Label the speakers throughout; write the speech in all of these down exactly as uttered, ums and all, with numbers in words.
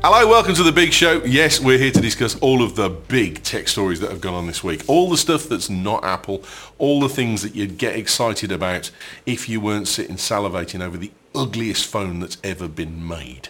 Speaker 1: Hello, welcome to the big show. Yes, we're here to discuss all of the big tech stories that have gone on this week. All the stuff that's not Apple, all the things that you'd get excited about if you weren't sitting salivating over the ugliest phone that's ever been made.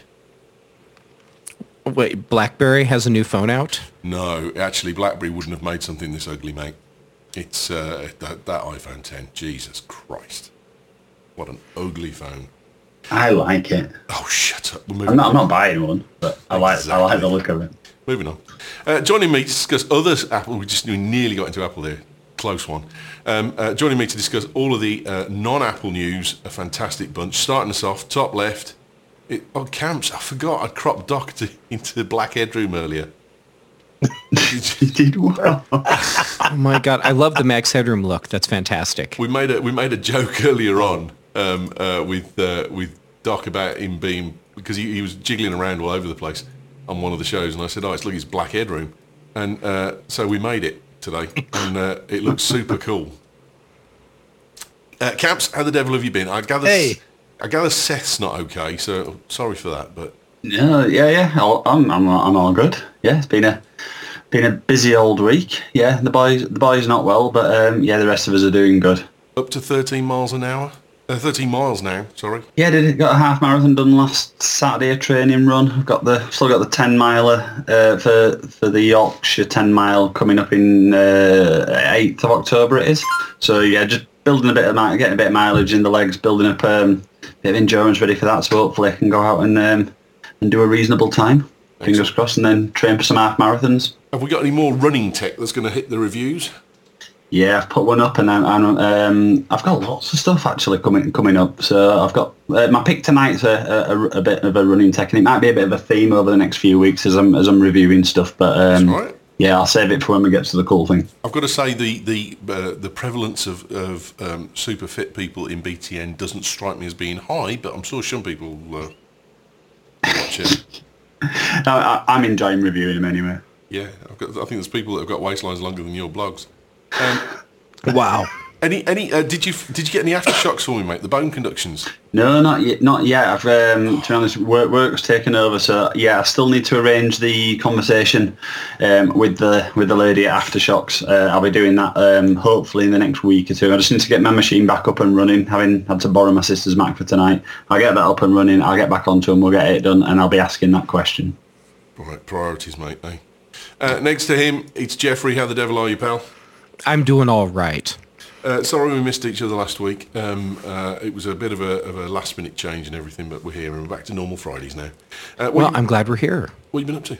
Speaker 2: Wait, BlackBerry has a new phone out?
Speaker 1: No, actually, BlackBerry wouldn't have made something this ugly, mate. It's uh, that, that iPhone ten. Jesus Christ. What an ugly phone.
Speaker 3: I like it.
Speaker 1: Oh, shut up.
Speaker 3: I'm not, I'm not buying one, but I like exactly. I like the look of it.
Speaker 1: Moving on. Uh, joining me to discuss other Apple, we just nearly got into Apple there, close one. Um, uh, joining me to discuss all of the uh, non-Apple news, a fantastic bunch. Starting us off, top left, it, oh, Camps, I forgot I cropped Doc to, into the black headroom earlier.
Speaker 3: You did well.
Speaker 2: Oh my God, I love the Max Headroom look. That's fantastic.
Speaker 1: We made a we made a joke earlier on um, uh, with uh, with Doc about him being, because he, he was jiggling around all over the place on one of the shows, and I said, "Oh, it's look, it's black headroom," and uh, so we made it today, and uh, it looks super cool. Uh, Camps, how the devil have you been? I gather
Speaker 4: hey.
Speaker 1: I gather Seth's not okay, so sorry for that, but.
Speaker 3: Yeah, yeah, yeah. I'm, I'm, I'm all good. Yeah, it's been a, been a busy old week. Yeah, the boys, the boys not well, but um, yeah, the rest of us are doing good.
Speaker 1: Up to thirteen miles an hour. Uh, thirteen miles now. Sorry.
Speaker 3: Yeah, did it? Got a half marathon done last Saturday. A training run. I've got the still got the ten miler uh, for for the Yorkshire ten mile coming up in eighth uh, of October. It is. So yeah, just building a bit of mi- getting a bit of mileage in the legs, building up um, a bit of endurance ready for that. So hopefully I can go out and. Um, and do a reasonable time, fingers Excellent. crossed, and then train for some half marathons.
Speaker 1: Have we got any more running tech that's going to hit the reviews?
Speaker 3: Yeah, I've put one up, and I'm, I'm, um, I've got lots of stuff actually coming coming up. So I've got uh, my pick tonight's a, a, a bit of a running tech, and it might be a bit of a theme over the next few weeks as I'm as I'm reviewing stuff. But um,
Speaker 1: that's right.
Speaker 3: Yeah, I'll save it for when we get to the cool thing.
Speaker 1: I've got to say the the uh, the prevalence of of um, super fit people in B T N doesn't strike me as being high, but I'm sure some people. Uh, Watch it.
Speaker 3: No, I, I'm enjoying reviewing them anyway.
Speaker 1: Yeah, I've got, I think there's people that have got waistlines longer than your blogs. Um,
Speaker 2: wow.
Speaker 1: Any any? Uh, did you did you get any aftershocks for me, mate? The bone conductions?
Speaker 3: No, not yet. Not yet. I've um, to be honest, work work's taken over. So yeah, I still need to arrange the conversation um, with the with the lady at Aftershocks. Uh, I'll be doing that um, hopefully in the next week or two. I just need to get my machine back up and running. Having had to borrow my sister's Mac for tonight, I'll get that up and running. I'll get back onto them. We'll get it done, and I'll be asking that question.
Speaker 1: Right, priorities, mate. Eh? Uh, next to him, it's Jeffrey. How the devil are you, pal?
Speaker 2: I'm doing all right.
Speaker 1: Uh, sorry we missed each other last week. Um, uh, it was a bit of a, of a last-minute change and everything, but we're here and we're back to normal Fridays now.
Speaker 2: Uh, well, you, I'm glad we're here.
Speaker 1: What have you been up to?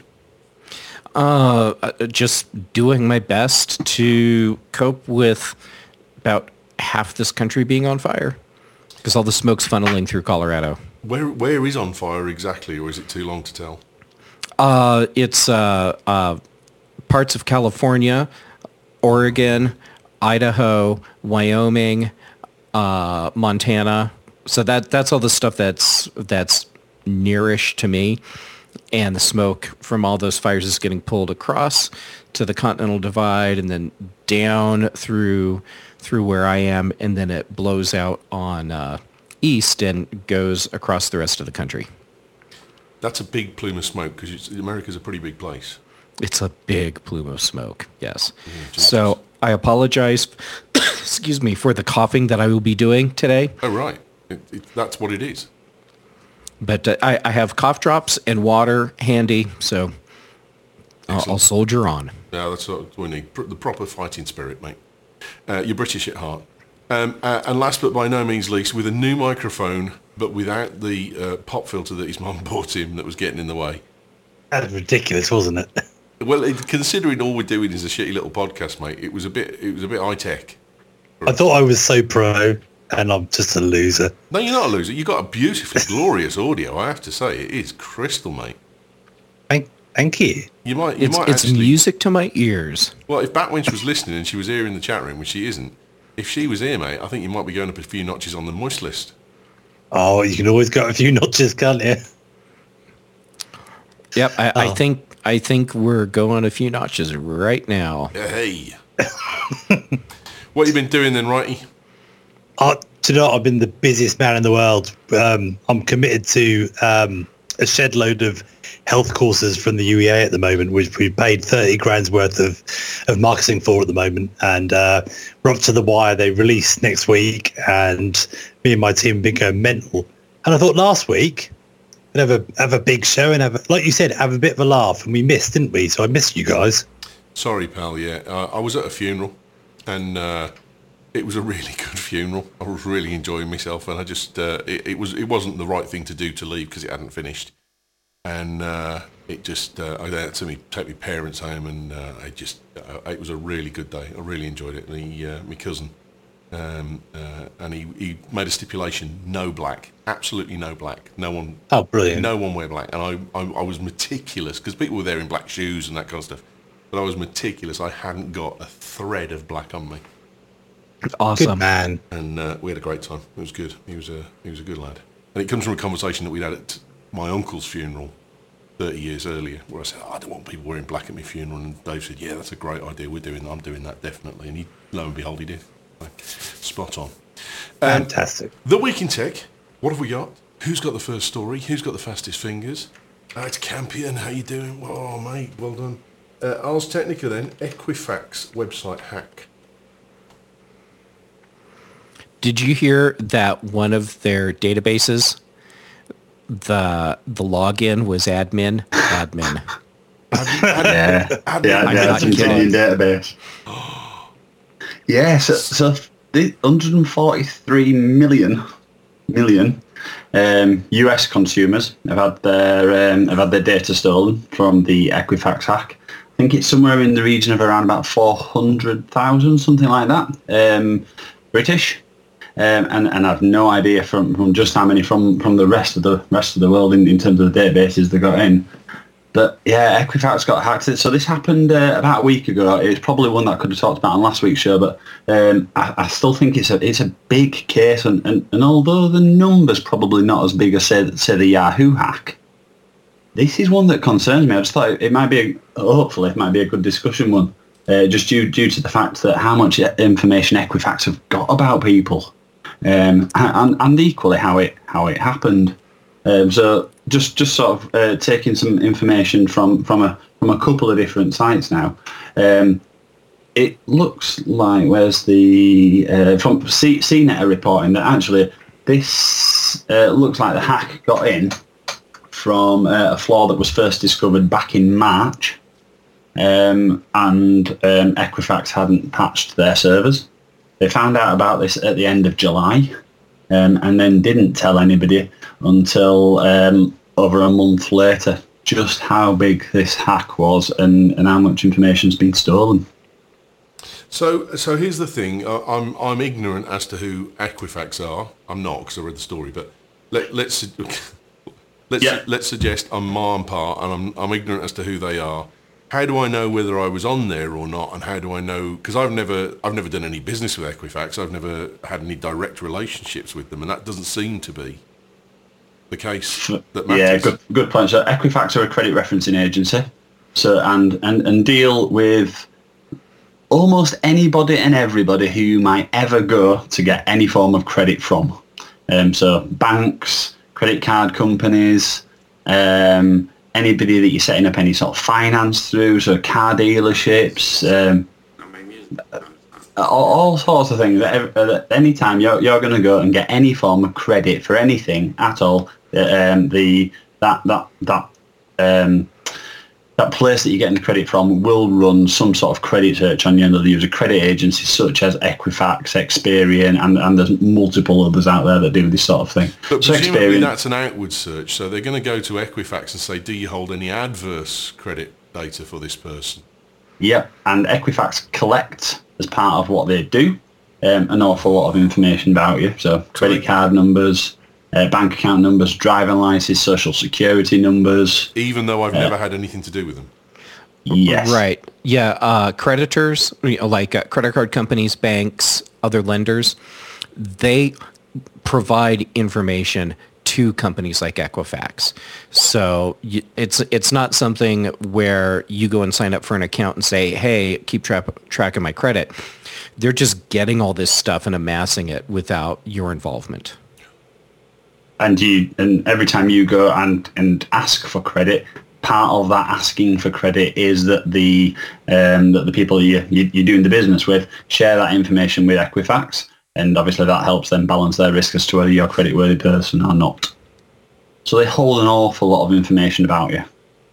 Speaker 2: Uh, just doing my best to cope with about half this country being on fire because all the smoke's funneling through Colorado.
Speaker 1: Where Where is on fire exactly, or is it too long to tell?
Speaker 2: Uh, it's uh, uh, parts of California, Oregon, Idaho, Wyoming, uh, Montana. So that that's all the stuff that's that's nearish to me. And the smoke from all those fires is getting pulled across to the Continental Divide and then down through through where I am, and then it blows out on uh, east and goes across the rest of the country.
Speaker 1: That's a big plume of smoke because America's a pretty big place.
Speaker 2: It's a big plume of smoke, yes. Yeah, so I apologize, excuse me, for the coughing that I will be doing today.
Speaker 1: Oh, right. It, it, that's what it is.
Speaker 2: But uh, I, I have cough drops and water handy, so I'll, I'll soldier on.
Speaker 1: Yeah, that's what we need. The proper fighting spirit, mate. Uh, you're British at heart. Um, uh, and last but by no means least, with a new microphone, but without the uh, pop filter that his mum bought him that was getting in the way.
Speaker 4: That was ridiculous, wasn't it?
Speaker 1: Well, it, considering all we're doing is a shitty little podcast, mate, it was a bit it was a bit high tech.
Speaker 4: I thought I was so pro, and I'm just a loser.
Speaker 1: No, you're not a loser. You've got a beautifully glorious audio, I have to say. It is crystal, mate.
Speaker 4: Thank, thank you.
Speaker 1: You might, you
Speaker 2: it's
Speaker 1: might
Speaker 2: it's
Speaker 1: actually,
Speaker 2: music to my ears.
Speaker 1: Well, if Batwinch was listening and she was here in the chat room, which she isn't, if she was here, mate, I think you might be going up a few notches on the moist list.
Speaker 4: Oh, you can always go a few notches, can't you?
Speaker 2: Yep, I,
Speaker 4: oh.
Speaker 2: I think I think we're going a few notches right now.
Speaker 1: Hey. What have you been doing then, Righty?
Speaker 4: Uh, do you know, I've been the busiest man in the world. Um, I'm committed to um, a shed load of health courses from the U E A at the moment, which we paid thirty grand's worth of, of marketing for at the moment. And uh, we're up to the wire. They release next week, and me and my team have been going mental. And I thought last week, we'd have a, have a big show and have, a, like you said, have a bit of a laugh. And we missed, didn't we? So I missed you guys.
Speaker 1: Sorry, pal, yeah. Uh, I was at a funeral, and uh, it was a really good funeral. I was really enjoying myself, and I just, uh, it, it, was, it wasn't the right thing to do to leave because it hadn't finished. And uh, it just, uh, I had to me, take my parents home, and uh, I just, uh, it was a really good day. I really enjoyed it. And he, uh, my cousin, um, uh, and he, he made a stipulation: no black, absolutely no black, no one,
Speaker 4: oh brilliant,
Speaker 1: no one wear black. And I, I, I was meticulous because people were there in black shoes and that kind of stuff. But I was meticulous. I hadn't got a thread of black on me.
Speaker 2: Awesome,
Speaker 4: good man.
Speaker 1: And uh, we had a great time. It was good. He was a, he was a good lad. And it comes from a conversation that we'd had at my uncle's funeral thirty years earlier, where I said, oh, I don't want people wearing black at my funeral, and Dave said, yeah, that's a great idea, we're doing that, I'm doing that, definitely. And he, lo and behold, he did. Spot on. Um,
Speaker 4: Fantastic.
Speaker 1: The Week in Tech, what have we got? Who's got the first story? Who's got the fastest fingers? Uh, it's Campion, how you doing? Oh, mate, well done. Uh, Ars Technica then, Equifax website hack.
Speaker 2: Did you hear that one of their databases, the the login was admin, admin.
Speaker 3: yeah,
Speaker 1: admin.
Speaker 3: yeah,
Speaker 2: I'm
Speaker 3: yeah,
Speaker 2: not
Speaker 3: that's in
Speaker 2: kidding.
Speaker 3: database. yeah, so, so the one hundred forty-three million million um, U S consumers have had their um, have had their data stolen from the Equifax hack. I think it's somewhere in the region of around about four hundred thousand, something like that. Um, British. Um, and, and I've no idea from, from just how many from, from the rest of the rest of the world in, in terms of the databases they got in. But yeah, Equifax got hacked. So this happened uh, about a week ago. It's probably one that I could have talked about on last week's show, but um, I, I still think it's a it's a big case. And, and, and although the numbers probably not as big as say, say the Yahoo hack, this is one that concerns me. I just thought it, it might be a, hopefully it might be a good discussion one, uh, just due due to the fact that how much information Equifax have got about people. Um, and, and equally how it how it happened. Um, so just just sort of uh, taking some information from, from a from a couple of different sites now. Um, it looks like where's the uh, from C- CNET are reporting that actually this uh, looks like the hack got in from uh, a flaw that was first discovered back in March, um, and um, Equifax hadn't patched their servers. They found out about this at the end of July, um, and then didn't tell anybody until um, over a month later just how big this hack was and, and how much information's been stolen.
Speaker 1: So, so here's the thing. I- I'm I'm ignorant as to who Equifax are. I'm not because I read the story, but let, let's let's
Speaker 3: Yeah.
Speaker 1: let's suggest I'm ma and pa, and I'm I'm ignorant as to who they are. How do I know whether I was on there or not, and how do I know? Because I've never, I've never done any business with Equifax. I've never had any direct relationships with them, and that doesn't seem to be the case that matters.
Speaker 3: Yeah, good good point. So Equifax are a credit referencing agency, so and and, and deal with almost anybody and everybody who you might ever go to get any form of credit from. Um, so banks, credit card companies. Um, Anybody that you're setting up any sort of finance through, so car dealerships, um, all, all sorts of things. At any time you're you're going to go and get any form of credit for anything at all, um, the that that that um, that place that you're getting the credit from will run some sort of credit search on you, and they'll use a credit agency such as Equifax, Experian, and, and there's multiple others out there that do this sort of thing.
Speaker 1: But
Speaker 3: so
Speaker 1: presumably
Speaker 3: Experian,
Speaker 1: that's an outward search, so they're going to go to Equifax and say, do you hold any adverse credit data for this person?
Speaker 3: Yep, and Equifax collect, as part of what they do, um, an awful lot of information about you. So credit card numbers, uh, bank account numbers, driving license, social security numbers.
Speaker 1: Even though I've never had anything to do with them.
Speaker 3: Yes.
Speaker 2: Right. Yeah. Uh, creditors, you know, like uh, credit card companies, banks, other lenders, they provide information to companies like Equifax. So you, it's it's not something where you go and sign up for an account and say, hey, keep track, track of my credit. They're just getting all this stuff and amassing it without your involvement.
Speaker 3: and you and every time you go and and ask for credit, part of that asking for credit is that the um, that the people you, you you're doing the business with share that information with Equifax, and obviously that helps them balance their risk as to whether you're a creditworthy person or not. So they hold an awful lot of information about you.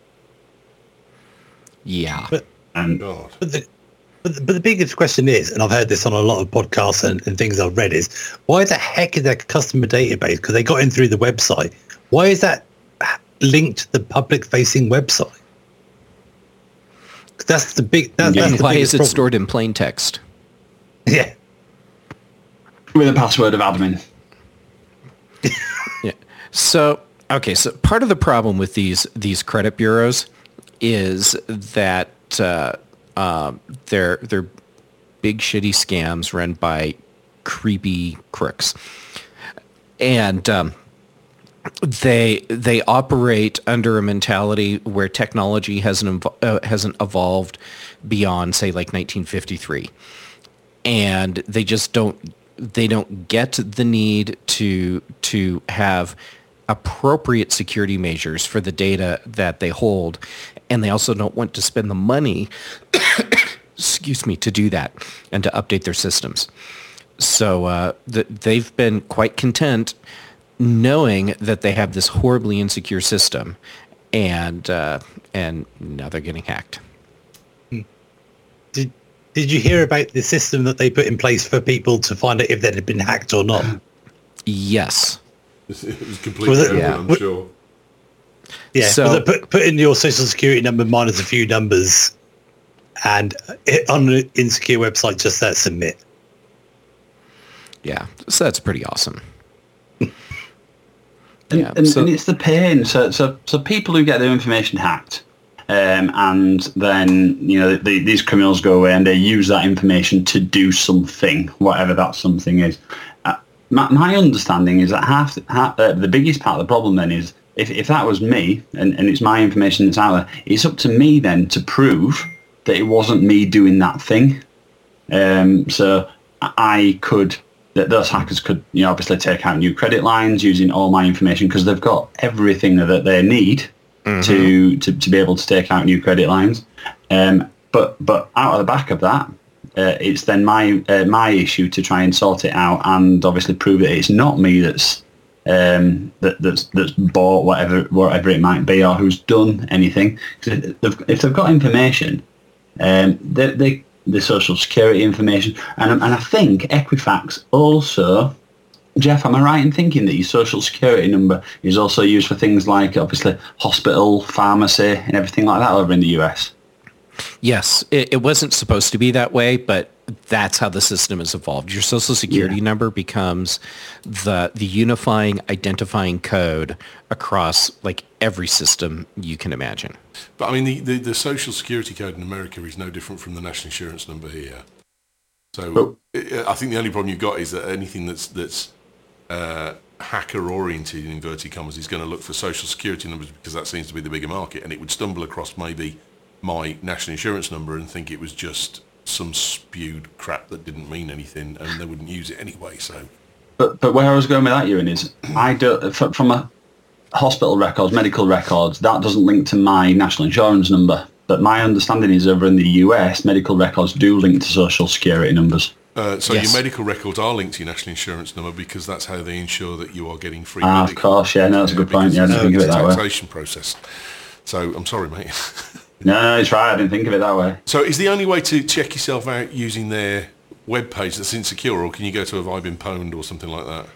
Speaker 2: Yeah.
Speaker 4: But,
Speaker 3: And
Speaker 1: God.
Speaker 4: but, the, but, the, but the biggest question is, and I've heard this on a lot of podcasts and, and things I've read, is why the heck is their customer database? Because they got in through the website. Why is that linked to the public-facing website? 'Cause that's the big. That,
Speaker 3: Yeah.
Speaker 4: that's
Speaker 2: And
Speaker 4: the
Speaker 2: why
Speaker 4: biggest
Speaker 2: is it
Speaker 4: problem.
Speaker 2: stored in plain text?
Speaker 4: Yeah.
Speaker 3: with a password of admin.
Speaker 2: Yeah. So, okay, so part of the problem with these these credit bureaus is that uh, uh, they're they're big shitty scams run by creepy crooks, and um, they they operate under a mentality where technology hasn't evo- uh, hasn't evolved beyond, say, like nineteen fifty-three, and they just don't they don't get the need to to have appropriate security measures for the data that they hold, and they also don't want to spend the money excuse me to do that and to update their systems. So uh, th- they've been quite content knowing that they have this horribly insecure system, and uh, and now they're getting hacked.
Speaker 4: Did Did you hear about the system that they put in place for people to find out if they had been hacked or not?
Speaker 2: Yes.
Speaker 1: It was completely
Speaker 4: Was it-
Speaker 1: open,
Speaker 2: Yeah.
Speaker 1: I'm sure.
Speaker 4: Yeah.
Speaker 2: So-
Speaker 4: So, put put in your social security number minus a few numbers, and it, on an insecure website, just that submit.
Speaker 2: Yeah. So that's pretty awesome.
Speaker 3: And,
Speaker 2: Yeah,
Speaker 3: and,
Speaker 2: so-
Speaker 3: and it's the pain. So, so, so people who get their information hacked, um, and then you know the, these criminals go away and they use that information to do something, whatever that something is. Uh, my, my understanding is that half, half uh, the biggest part of the problem then is if, if that was me and, and it's my information that's out there, it's up to me then to prove that it wasn't me doing that thing. Um, so I could. That those hackers could, you know, obviously take out new credit lines using all my information because they've got everything that they need mm-hmm. to, to to be able to take out new credit lines. Um, but but out of the back of that, uh, it's then my uh, my issue to try and sort it out and obviously prove that it's not me that's um, that that's that's bought whatever whatever it might be or who's done anything. If they've, if they've got information, um, they they. the social security information, and and I think Equifax also, Jeff, am I right in thinking that your social security number is also used for things like obviously hospital, pharmacy, and everything like that over in the U S?
Speaker 2: Yes, it, it wasn't supposed to be that way, but that's how the system has evolved. Your social security
Speaker 3: Yeah.
Speaker 2: number becomes the the unifying identifying code across like every system you can imagine.
Speaker 1: But I mean, the, the, the social security code in America is no different from the national insurance number here. So
Speaker 3: Oh.
Speaker 1: I I think the only problem you've got is that anything that's that's uh, hacker oriented in inverted commas is going to look for social security numbers because that seems to be the bigger market, and it would stumble across maybe my national insurance number and think it was just some spewed crap that didn't mean anything, and they wouldn't use it anyway. So,
Speaker 3: But but where I was going with that, Ewan, is I do f- from a hospital records, medical records, that doesn't link to my national insurance number. But my understanding is over in the U S, medical records do link to social security numbers.
Speaker 1: uh, so
Speaker 2: Yes.
Speaker 1: your medical records are linked to your national insurance number because that's how they ensure that you are getting free
Speaker 3: Ah, of
Speaker 1: medical.
Speaker 3: course, yeah, no, that's a good point.
Speaker 1: because
Speaker 3: Yeah, I didn't think of
Speaker 1: it's
Speaker 3: it
Speaker 1: a
Speaker 3: that way.
Speaker 1: taxation process. So I'm sorry, mate.
Speaker 3: No, no, it's right. I didn't think of it that way.
Speaker 1: So is the only way to check yourself out using their webpage that's insecure, or can you go to a I've been pwned or something like that?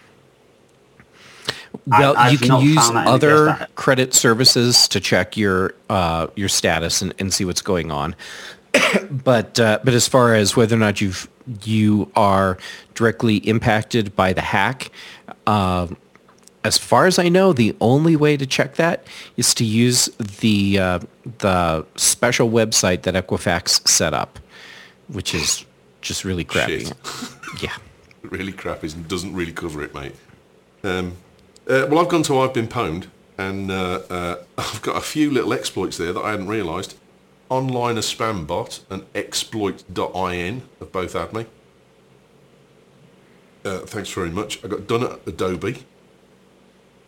Speaker 2: Well,
Speaker 3: I've
Speaker 2: you can
Speaker 3: not
Speaker 2: use
Speaker 3: found that in the
Speaker 2: other
Speaker 3: test.
Speaker 2: credit services to check your uh, your status and, and see what's going on. but uh, but as far as whether or not you've you are directly impacted by the hack, uh, as far as I know, the only way to check that is to use the uh, the special website that Equifax set up, which is just really crappy.
Speaker 1: Shit.
Speaker 2: Yeah.
Speaker 1: Really crap is doesn't really cover it, mate. Um, uh, well, I've gone to I've been pwned, and uh, uh, I've got a few little exploits there that I hadn't realised. Online a spam bot and exploit dot in have both had me. Uh, thanks very much. I got done at Adobe.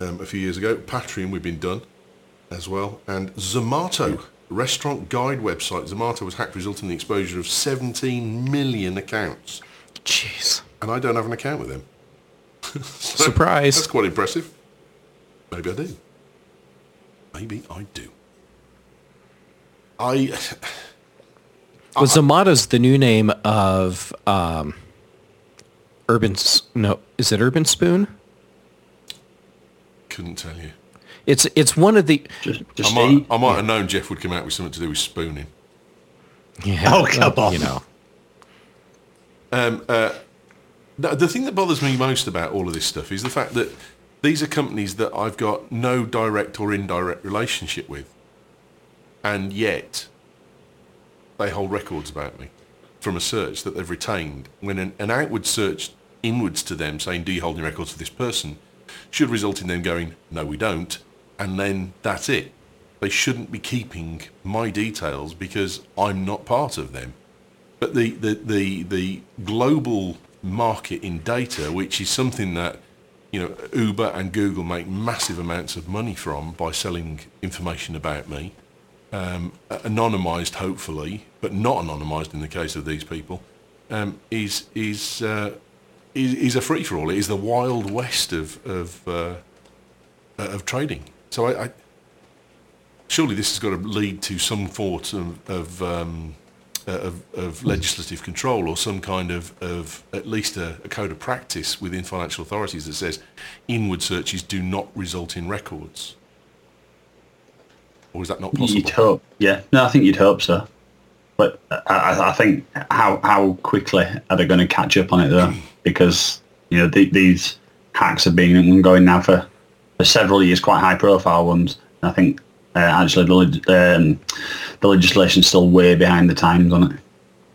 Speaker 1: um, a few years ago. Patreon, we've been done as well. And Zomato, restaurant guide website. Zomato was hacked, resulting in the exposure of seventeen million accounts.
Speaker 2: Jeez.
Speaker 1: And I don't have an account with them. So
Speaker 2: Surprise.
Speaker 1: That's quite impressive. Maybe I do. Maybe I do. I...
Speaker 2: Well, Zomato's the new name of um, Urban... S- No, is it Urban Spoon?
Speaker 1: Couldn't tell you.
Speaker 2: It's it's one of the...
Speaker 3: Just, just
Speaker 1: I might,
Speaker 3: eat.
Speaker 1: I might have known Jeff would come out with something to do with spooning.
Speaker 2: Yeah,
Speaker 4: Oh, come
Speaker 2: well,
Speaker 4: on.
Speaker 2: You know.
Speaker 1: Um, uh, the, the thing that bothers me most about all of this stuff is the fact that these are companies that I've got no direct or indirect relationship with. And yet, they hold records about me from a search that they've retained. When an, an outward search inwards to them saying, do you hold any records for this person, should result in them going, no, we don't. And then that's it. They shouldn't be keeping my details because I'm not part of them. But the, the, the, the global market in data, which is something that, you know, Uber and Google make massive amounts of money from by selling information about me, um, anonymized hopefully, but not anonymized in the case of these people, um, is is, uh, is is a free for all. It is the wild west of of uh, of trading. So I, I surely this has got to lead to some sort of of, um, of of legislative control or some kind of, of at least a, a code of practice within financial authorities that says inward searches do not result in records. Or is that not possible?
Speaker 3: You'd hope, yeah. No, I think you'd hope so. But I, I think how how quickly are they going to catch up on it though? Because you know the, these hacks have been ongoing now for, for several years, quite high profile ones. And I think uh, actually the leg- um, the legislation's still way behind the times on it.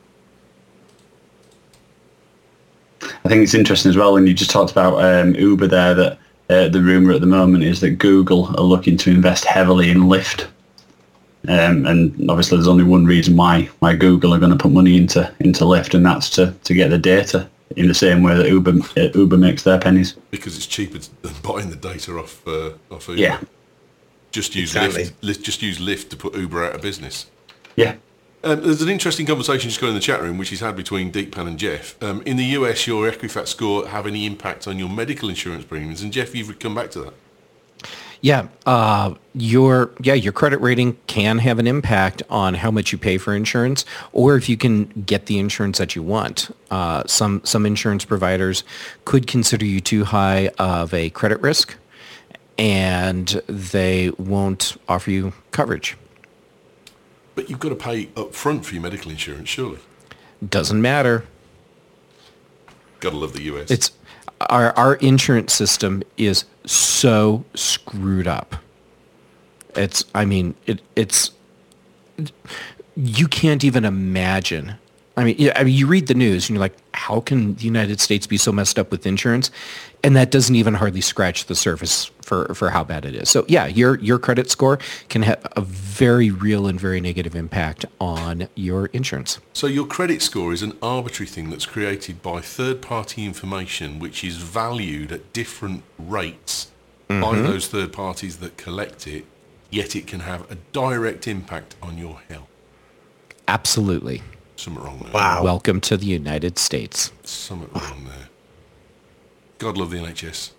Speaker 3: I think it's interesting as well when you just talked about um, Uber there that. Uh, the rumour at the moment is that Google are looking to invest heavily in Lyft. Um, and obviously there's only one reason why why Google are going to put money into into Lyft, and that's to, to get the data in the same way that Uber uh, Uber makes their pennies.
Speaker 1: Because it's cheaper than buying the data off uh, off Uber.
Speaker 3: Yeah.
Speaker 1: Just use
Speaker 4: Exactly.
Speaker 1: Lyft. Lyft. Just use Lyft to put Uber out of business.
Speaker 3: Yeah.
Speaker 1: Um, there's an interesting conversation just going in the chat room, which is had between Deekpan and Jeff. Um, in the U S, your Equifax score have any impact on your medical insurance premiums? And Jeff, you've come back to that.
Speaker 2: Yeah, uh, your yeah your credit rating can have an impact on how much you pay for insurance, or if you can get the insurance that you want. Uh, some some insurance providers could consider you too high of a credit risk, and they won't offer you coverage.
Speaker 1: But you've got to pay up front for your medical insurance, surely.
Speaker 2: Doesn't matter.
Speaker 1: Got to love the U S.
Speaker 2: It's our our insurance system is so screwed up. It's I mean it it's you can't even imagine. I mean, yeah, I mean, you read the news and you're like, how can the United States be so messed up with insurance? And that doesn't even hardly scratch the surface for, for how bad it is. So yeah, your your credit score can have a very real and very negative impact on your insurance.
Speaker 1: So your credit score is an arbitrary thing that's created by third-party information, which is valued at different rates mm-hmm. by those third parties that collect it, yet it can have a direct impact on your health.
Speaker 2: Absolutely.
Speaker 1: Something wrong there.
Speaker 4: Wow.
Speaker 2: Welcome to the United States.
Speaker 1: Something wrong there. God love the N H S.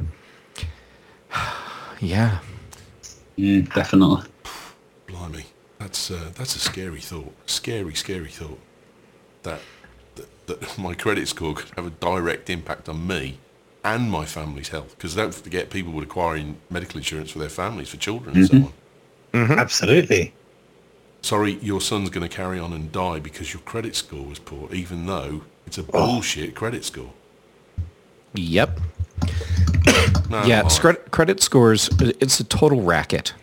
Speaker 2: Yeah.
Speaker 3: Mm, definitely.
Speaker 1: Blimey, that's uh, that's a scary thought. Scary, scary thought. That, that that my credit score could have a direct impact on me and my family's health. Because don't forget, people would acquiring medical insurance for their families, for children, and
Speaker 3: Mm-hmm.
Speaker 1: so on.
Speaker 4: Mm-hmm. Absolutely.
Speaker 1: Sorry, your son's going to carry on and die because your credit score was poor, even though it's a bullshit credit score.
Speaker 2: Yep.
Speaker 1: No,
Speaker 2: Yeah,
Speaker 1: lie.
Speaker 2: credit, credit scores, it's a total racket.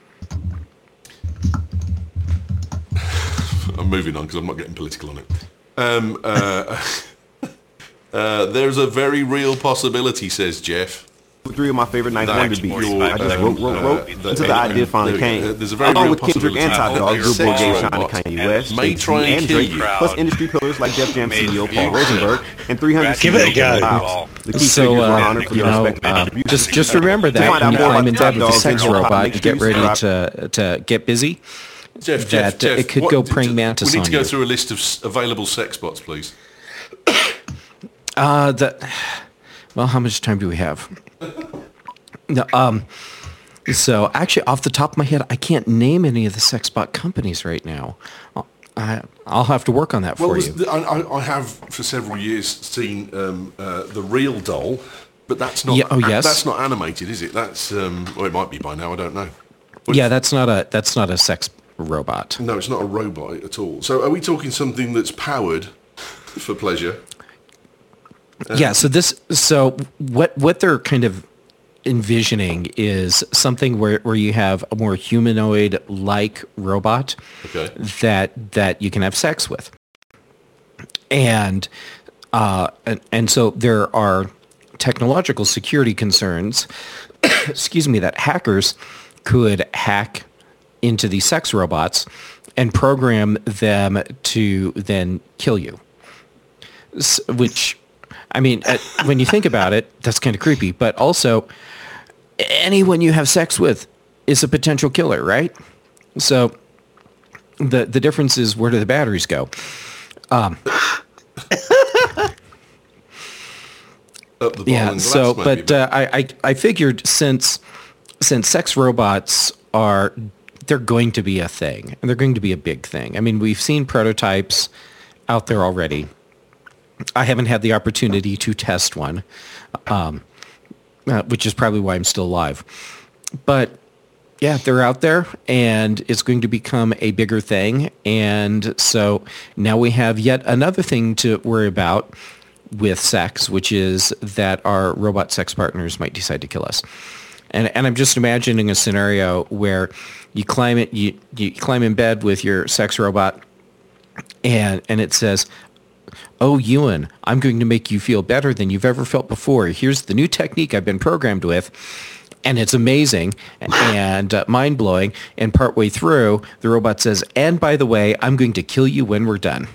Speaker 1: I'm moving on because I'm not getting political on it. Um, uh, uh, there's a very real possibility, says Jeff,
Speaker 5: three of my favorite Ninth
Speaker 6: Back
Speaker 5: Wonder
Speaker 6: to
Speaker 5: beats.
Speaker 6: forty-five
Speaker 5: I just
Speaker 6: seconds.
Speaker 5: wrote, wrote,
Speaker 1: Uh,
Speaker 5: wrote
Speaker 1: the-
Speaker 5: until the idea finally
Speaker 1: there-
Speaker 5: came.
Speaker 1: there's a very
Speaker 5: Along
Speaker 1: real
Speaker 5: with Kendrick and
Speaker 1: possibility
Speaker 5: Top Dog,
Speaker 1: that
Speaker 5: Good Boy
Speaker 1: sex
Speaker 5: Game Shine and
Speaker 1: robots
Speaker 5: Kanye West,
Speaker 1: may try and
Speaker 5: and
Speaker 1: kill
Speaker 5: Drake,
Speaker 1: you.
Speaker 5: plus industry pillars like Def Jam C E O Paul Rosenberg, and three hundred
Speaker 4: Give it a
Speaker 5: C E O
Speaker 4: go.
Speaker 5: Wow. The key
Speaker 2: So,
Speaker 5: figures were
Speaker 2: uh,
Speaker 5: honored for
Speaker 2: you
Speaker 5: their
Speaker 2: know,
Speaker 5: respective
Speaker 2: uh,
Speaker 5: contributions.
Speaker 2: just just remember
Speaker 5: To
Speaker 2: that
Speaker 5: find
Speaker 2: when
Speaker 5: out
Speaker 2: you
Speaker 5: more
Speaker 2: climb
Speaker 5: about
Speaker 2: in
Speaker 5: the
Speaker 2: bed
Speaker 5: Top
Speaker 2: with a
Speaker 5: Dogs
Speaker 2: sex
Speaker 5: and
Speaker 2: robot
Speaker 5: Hip-Hop
Speaker 2: and get ready
Speaker 5: Mix
Speaker 2: to to get busy,
Speaker 1: Jeff, Jeff,
Speaker 2: that uh,
Speaker 1: Jeff,
Speaker 2: it could
Speaker 1: what-
Speaker 2: go
Speaker 1: d-
Speaker 2: praying
Speaker 1: d-
Speaker 2: mantis
Speaker 1: We need
Speaker 2: on
Speaker 1: to go
Speaker 2: you.
Speaker 1: through a list of s- available sex bots, please.
Speaker 2: Uh, the, well, how much time do we have? No, um, so actually, off the top of my head, I can't name any of the sex bot companies right now. I, I'll have to work on that for
Speaker 1: Well,
Speaker 2: you.
Speaker 1: was- I, I- I have for several years seen um, uh, the Real Doll, but that's not.
Speaker 2: Yeah, oh, yes.
Speaker 1: That's not animated, is it? That's um, well, it might be by now. I don't know. But
Speaker 2: Yeah, that's not a that's not a sex robot.
Speaker 1: no, it's not a robot at all. So, are we talking something that's powered for pleasure?
Speaker 2: Yeah, so this so what what they're kind of envisioning is something where, where you have a more humanoid like robot
Speaker 1: Okay.
Speaker 2: that that you can have sex with. And uh and, and so there are technological security concerns excuse me that hackers could hack into these sex robots and program them to then kill you. S- which I mean, uh, when you think about it, that's kind of creepy. But also, anyone you have sex with is a potential killer, right? So the the difference is, where do the batteries go? Um,
Speaker 1: Up the
Speaker 2: yeah.
Speaker 1: ball and
Speaker 2: So,
Speaker 1: glass, maybe,
Speaker 2: but uh, I, I I figured since since sex robots are they're going to be a thing, and they're going to be a big thing. I mean, we've seen prototypes out there already. I haven't had the opportunity to test one, um, uh, which is probably why I'm still alive. But yeah, they're out there, and it's going to become a bigger thing. And so now we have yet another thing to worry about with sex, which is that our robot sex partners might decide to kill us. And and I'm just imagining a scenario where you climb it, you you climb in bed with your sex robot, and and it says, "Oh, Ewan, I'm going to make you feel better than you've ever felt before. Here's the new technique I've been programmed with." And it's amazing and uh, mind-blowing. And partway through, the robot says, "And by the way, I'm going to kill you when we're done."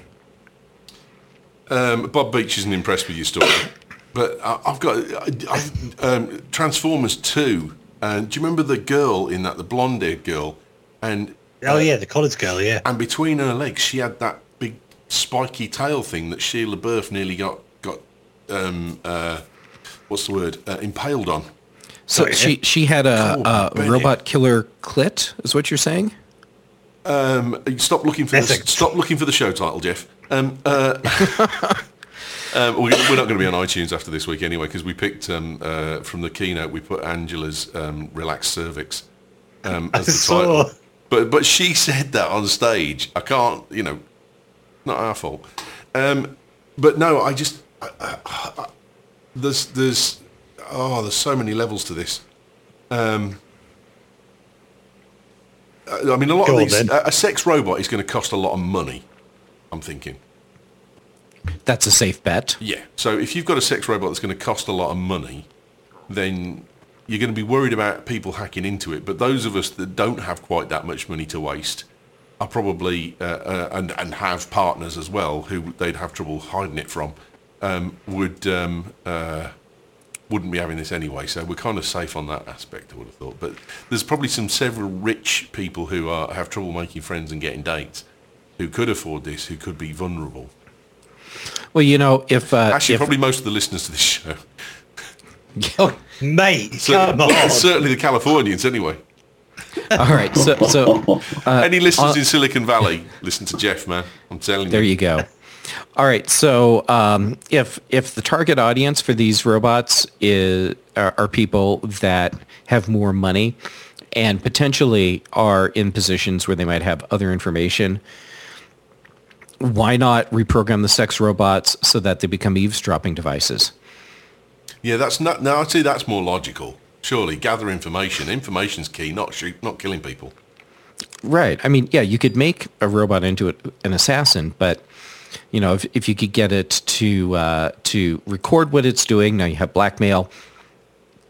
Speaker 1: Um, Bob Beach isn't impressed with your story, but I, I've got I've, um, Transformers two. And do you remember the girl in that, the blonde-haired girl? And
Speaker 4: Oh yeah, the college girl, yeah.
Speaker 1: and between her legs, she had that big spiky tail thing that Sheila Burf nearly got got um, uh, what's the word uh, impaled on.
Speaker 2: So
Speaker 4: yeah.
Speaker 2: she, she had a,
Speaker 1: Oh,
Speaker 2: a
Speaker 1: Bennett.
Speaker 2: robot killer clit, is what you're saying?
Speaker 1: Um, stop looking for the,
Speaker 4: Ethics.
Speaker 1: stop looking for the show title, Jeff. Um, uh, um, we're we're not going to be on iTunes after this week anyway, because we picked um, uh, from the keynote. We put Angela's um, relaxed cervix um, as
Speaker 4: I
Speaker 1: the
Speaker 4: saw.
Speaker 1: title. But but she said that on stage. I can't, you know, not our fault. Um, but no, I just I, I, I, there's there's oh there's so many levels to this. Um, I mean, a lot
Speaker 4: Go
Speaker 1: of
Speaker 4: on,
Speaker 1: these.
Speaker 4: then.
Speaker 1: A, a sex robot is going to cost a lot of money. I'm thinking.
Speaker 2: That's a safe bet.
Speaker 1: Yeah. So if you've got a sex robot that's going to cost a lot of money, then you're going to be worried about people hacking into it. But those of us that don't have quite that much money to waste are probably uh, uh, and and have partners as well who they'd have trouble hiding it from um, would um, uh, wouldn't be having this anyway. So we're kind of safe on that aspect, I would have thought. But there's probably some several rich people who are have trouble making friends and getting dates who could afford this, who could be vulnerable.
Speaker 2: Well, you know, if... Uh,
Speaker 1: Actually,
Speaker 2: if,
Speaker 1: probably most of the listeners to this show.
Speaker 4: Oh, mate,
Speaker 1: So,
Speaker 4: come on.
Speaker 1: certainly the Californians, anyway.
Speaker 2: all right, so... so uh,
Speaker 1: Any listeners
Speaker 2: uh,
Speaker 1: in Silicon Valley, listen to Jeff, man. I'm telling
Speaker 2: there
Speaker 1: you.
Speaker 2: you go. All right, so um, if if the target audience for these robots is are, are people that have more money and potentially are in positions where they might have other information, why not reprogram the sex robots so that they become eavesdropping devices?
Speaker 1: Yeah, that's not. No, I'd say that's more logical. Surely, gather information. Information's key, not shoot, not killing people.
Speaker 2: Right. I mean, yeah, you could make a robot into a, an assassin, but you know, if if you could get it to uh, to record what it's doing, now you have blackmail.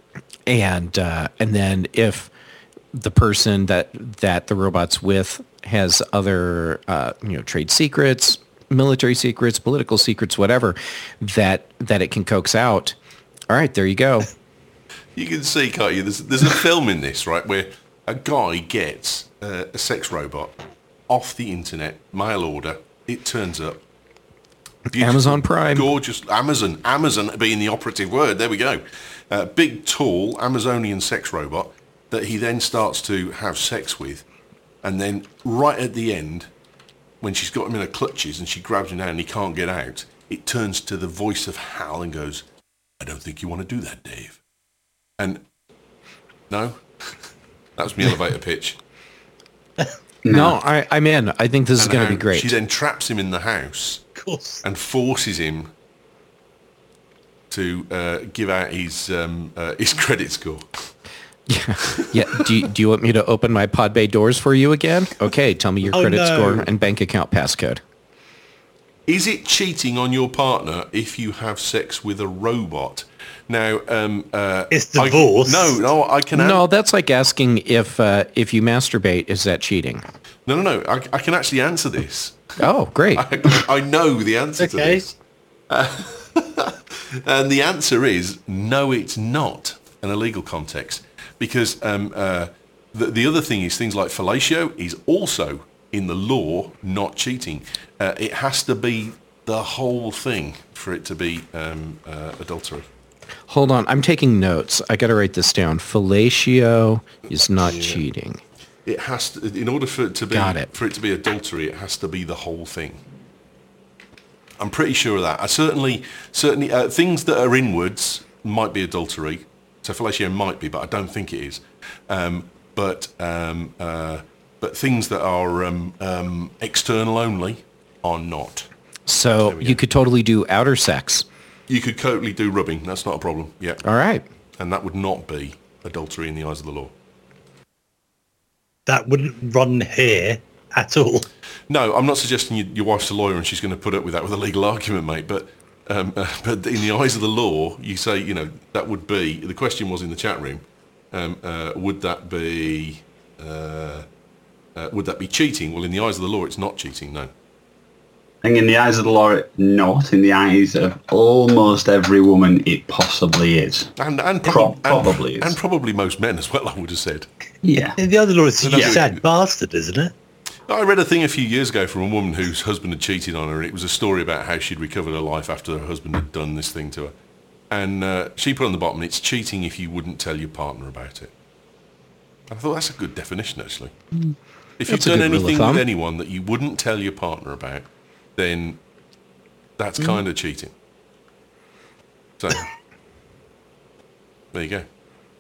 Speaker 2: and uh, and then if the person that that the robot's with has other uh, you know trade secrets, military secrets, political secrets, whatever that that it can coax out. All right, there you go.
Speaker 1: You can see, can't you? There's, there's a film in this, right, where a guy gets uh, a sex robot off the internet, mail order. It turns up. Beautiful,
Speaker 2: Amazon Prime.
Speaker 1: Gorgeous. Amazon. Amazon being the operative word. There we go. Uh, big, tall, Amazonian sex robot that he then starts to have sex with. And then right at the end, when she's got him in her clutches and she grabs him down and he can't get out, it turns to the voice of Hal and goes, I don't think you want to do that, Dave. And no, that was my elevator pitch.
Speaker 2: No, I, I'm in. I think this is
Speaker 1: And
Speaker 2: going to
Speaker 1: how
Speaker 2: be great.
Speaker 1: She then traps him in the house
Speaker 4: Of course.
Speaker 1: and forces him to uh, give out his um, uh, his credit score.
Speaker 2: Yeah. Yeah. Do you, do you want me to open my pod bay doors for you again? Okay. Tell me your
Speaker 4: Oh,
Speaker 2: credit
Speaker 4: no.
Speaker 2: score and bank account passcode.
Speaker 1: Is it cheating on your partner if you have sex with a robot? Now, um, uh,
Speaker 4: It's
Speaker 1: I-
Speaker 4: divorce.
Speaker 1: no, no, I can.
Speaker 2: No, that's like asking if uh, if you masturbate, is that cheating?
Speaker 1: No, no, no. I, I can actually answer this.
Speaker 2: Oh, great.
Speaker 1: I, I know the answer to
Speaker 4: Okay.
Speaker 1: this. And the answer is no, it's not in a legal context. Because um, uh, the, the other thing is things like fellatio is also in the law not cheating. Uh, it has to be the whole thing for it to be um, uh, adultery.
Speaker 2: Hold on. I'm taking notes. I got to write this down. Fellatio is not cheating.
Speaker 1: It has to, in order for it to be
Speaker 2: Got it.
Speaker 1: for it to be adultery, it has to be the whole thing. I'm pretty sure of that. I certainly certainly uh, things that are inwards might be adultery. So fellatio might be, but I don't think it is. Um, but um, uh, but things that are um, um, external only are not.
Speaker 2: So
Speaker 1: we
Speaker 2: you
Speaker 1: go.
Speaker 2: could totally do outer sex.
Speaker 1: You could totally do rubbing. That's not a problem. Yeah,
Speaker 2: All right.
Speaker 1: and that would not be adultery in the eyes of the law.
Speaker 4: That wouldn't run here at all.
Speaker 1: No, I'm not suggesting you, your wife's a lawyer and she's going to put up with that with a legal argument, mate. But um, uh, but in the eyes of the law, you say, you know, that would be, the question was in the chat room, um, uh, would that be uh, uh, would that be cheating? Well, in the eyes of the law, it's not cheating, no.
Speaker 3: I think in the eyes of the law, it not. In the eyes of almost every woman, it possibly is.
Speaker 1: And and,
Speaker 3: Pro-
Speaker 1: prob-
Speaker 3: probably
Speaker 1: and,
Speaker 3: is.
Speaker 1: and probably most men as well, I would have said.
Speaker 3: Yeah.
Speaker 4: The other law is
Speaker 1: Yeah.
Speaker 4: sad bastard, isn't it?
Speaker 1: I read a thing a few years ago from a woman whose husband had cheated on her, and it was a story about how she'd recovered her life after her husband had done this thing to her. And uh, she put on the bottom, it's cheating if you wouldn't tell your partner about it. I thought that's a good definition, actually. If
Speaker 2: That's
Speaker 1: you've
Speaker 2: a
Speaker 1: done
Speaker 2: good rule of
Speaker 1: anything
Speaker 2: thumb.
Speaker 1: with anyone that you wouldn't tell your partner about, then that's kind of cheating. So, there you go.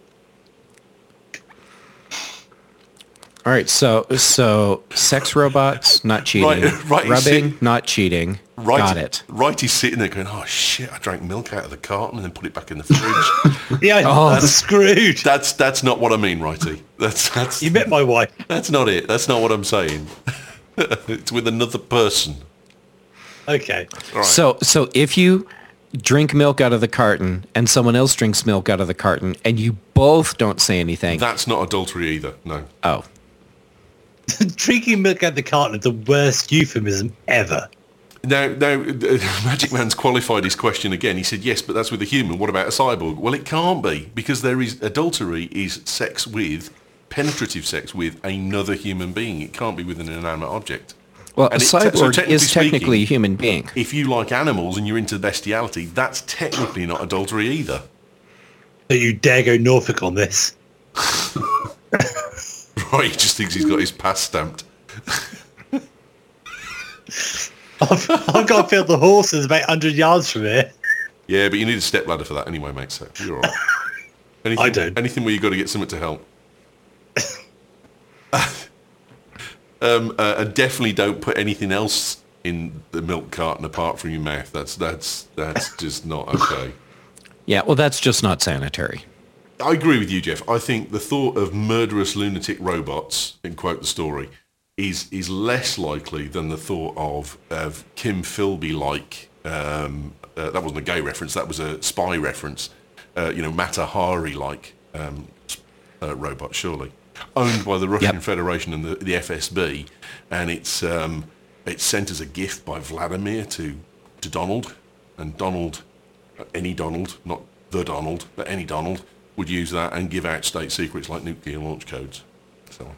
Speaker 2: All right. So so sex robots, not cheating.
Speaker 1: Right, right, you
Speaker 2: Rubbing,
Speaker 1: see-
Speaker 2: not cheating.
Speaker 1: Right,
Speaker 2: Got it.
Speaker 1: Right, he's sitting there going, oh shit, I drank milk out of the carton and then put it back in the fridge.
Speaker 4: Yeah,
Speaker 2: Oh.
Speaker 4: that's screwed.
Speaker 1: That's that's not what I mean, Righty. That's that's
Speaker 4: You met my wife.
Speaker 1: that's not it. That's not what I'm saying. It's with another person.
Speaker 4: Okay.
Speaker 1: Right.
Speaker 2: So so if you drink milk out of the carton and someone else drinks milk out of the carton and you both don't say anything.
Speaker 1: That's not adultery either. No.
Speaker 2: Oh.
Speaker 4: Drinking milk out the carton is the worst euphemism ever.
Speaker 1: Now, now, uh, Magic Man's qualified his question again. He said, "Yes, but that's with a human. What about a cyborg?" Well, it can't be because there is adultery is sex with, penetrative sex with another human being. It can't be with an inanimate object.
Speaker 2: Well, a
Speaker 1: And it- so
Speaker 2: cyborg
Speaker 1: technically
Speaker 2: is technically
Speaker 1: speaking-
Speaker 2: a human being.
Speaker 1: If you like animals and you're into bestiality, that's technically not adultery either.
Speaker 4: Don't you dare go Norfolk on this.
Speaker 1: Right? He just thinks he's got his pass stamped.
Speaker 4: I've, I've got to feel the horses about one hundred yards from here.
Speaker 1: Yeah, but you need a step ladder for that anyway, mate. So you're all right. Anything,
Speaker 4: I don't.
Speaker 1: Anything where you've got to get something to help. um, uh, and definitely don't put anything else in the milk carton apart from your mouth. That's that's that's just not okay.
Speaker 2: Yeah, well, that's just not sanitary.
Speaker 1: I agree with you, Jeff. I think the thought of murderous lunatic robots, in quote the story, is is less likely than the thought of of Kim Philby-like. Um, uh, that wasn't a gay reference. That was a spy reference. Uh, you know, Mata Hari-like um, uh, robot, surely, owned by the Russian
Speaker 2: Yep.
Speaker 1: Federation and the, the F S B, and it's um, it's sent as a gift by Vladimir to to Donald, and Donald, any Donald, not the Donald, but any Donald, would use that and give out state secrets like nuclear launch codes. So,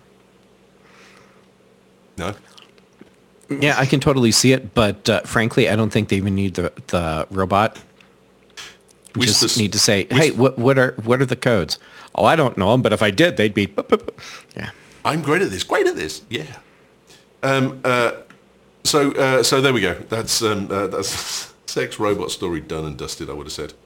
Speaker 1: no.
Speaker 2: Yeah, I can totally see it, but uh, frankly, I don't think they even need the the robot. We
Speaker 1: We
Speaker 2: just
Speaker 1: sus-
Speaker 2: need to say,
Speaker 1: we
Speaker 2: "Hey,
Speaker 1: s-
Speaker 2: what what are what are the codes?" Oh, I don't know them, but if I did, they'd be. boop, boop, boop. Yeah.
Speaker 1: I'm great at this. Great at this. Yeah. Um. Uh. So. Uh, so there we go. That's um. Uh, that's sex robot story done and dusted. I would have said.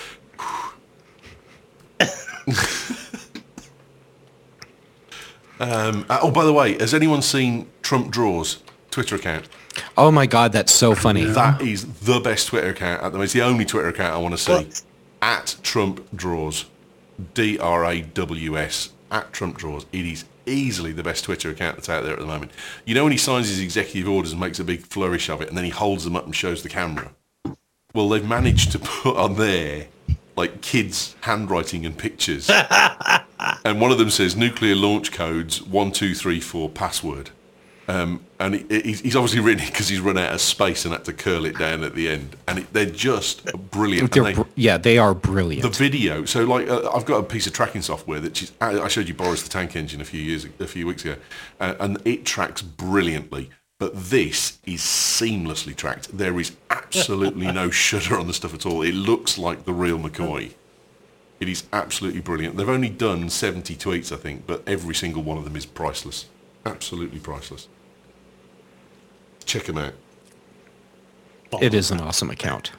Speaker 1: um. uh, oh, by the way, has anyone seen Trump Draws Twitter account?
Speaker 2: Oh my God, that's so funny.
Speaker 1: That is the best Twitter account at the moment. It's the only Twitter account I want to see.
Speaker 4: What?
Speaker 1: At Trump Draws. D R A W S. At Trump Draws. It is easily the best Twitter account that's out there at the moment. You know when he signs his executive orders and makes a big flourish of it and then he holds them up and shows the camera? Well, they've managed to put on there like kids' handwriting and pictures. And one of them says nuclear launch codes one two three four password. Um, and he, he's, he's obviously written it because he's run out of space and had to curl it down at the end. And it, they're just brilliant.
Speaker 2: They're
Speaker 1: And they-
Speaker 2: br- yeah, they are brilliant.
Speaker 1: the video, so like uh, I've got a piece of tracking software that she's, I I showed you Boris the Tank Engine a few years, a few weeks ago, uh, and it tracks brilliantly. But this is seamlessly tracked. There is absolutely no shudder on the stuff at all. It looks like the real McCoy. It is absolutely brilliant. They've only done seventy tweets, I think, but every single one of them is priceless. Absolutely priceless. Check them out.
Speaker 2: It is an awesome account.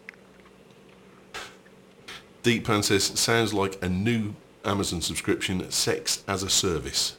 Speaker 1: Deep Pan says, sounds like a new Amazon subscription, Sex as a Service.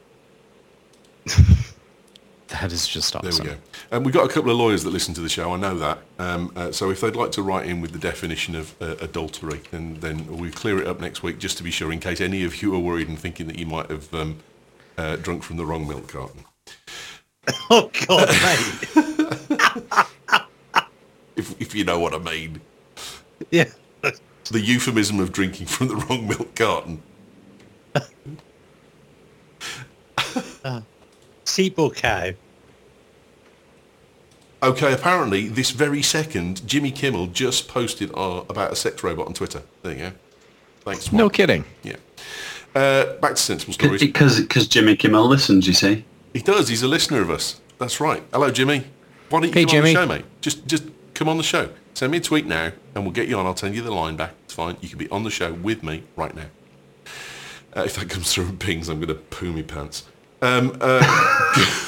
Speaker 2: That is just
Speaker 1: There
Speaker 2: awesome.
Speaker 1: we go. And we've got a couple of lawyers that listen to the show, I know that. Um, uh, so if they'd like to write in with the definition of uh, adultery, then, then we'll clear it up next week just to be sure, in case any of you are worried and thinking that you might have um, uh, drunk from the wrong milk carton.
Speaker 4: Oh, God, mate.
Speaker 1: If, if you know what I mean.
Speaker 4: Yeah.
Speaker 1: The euphemism of drinking from the wrong milk carton.
Speaker 4: Sheep or cow?
Speaker 1: Okay, apparently this very second, Jimmy Kimmel just posted uh, about a sex robot on Twitter. There you go. Thanks.
Speaker 2: No
Speaker 1: Mark.
Speaker 2: kidding.
Speaker 1: Yeah. Uh, back to sensible stories.
Speaker 3: Because because Jimmy Kimmel listens, you see.
Speaker 1: He does. He's a listener of us. That's right. Hello, Jimmy. Why don't you
Speaker 2: Hey,
Speaker 1: come on the
Speaker 2: Jimmy.
Speaker 1: show, mate? Just just come on the show. Send me a tweet now, and we'll get you on. I'll send you the line back. It's fine. You can be on the show with me right now. Uh, if that comes through and pings, I'm going to poo me pants. Um, uh,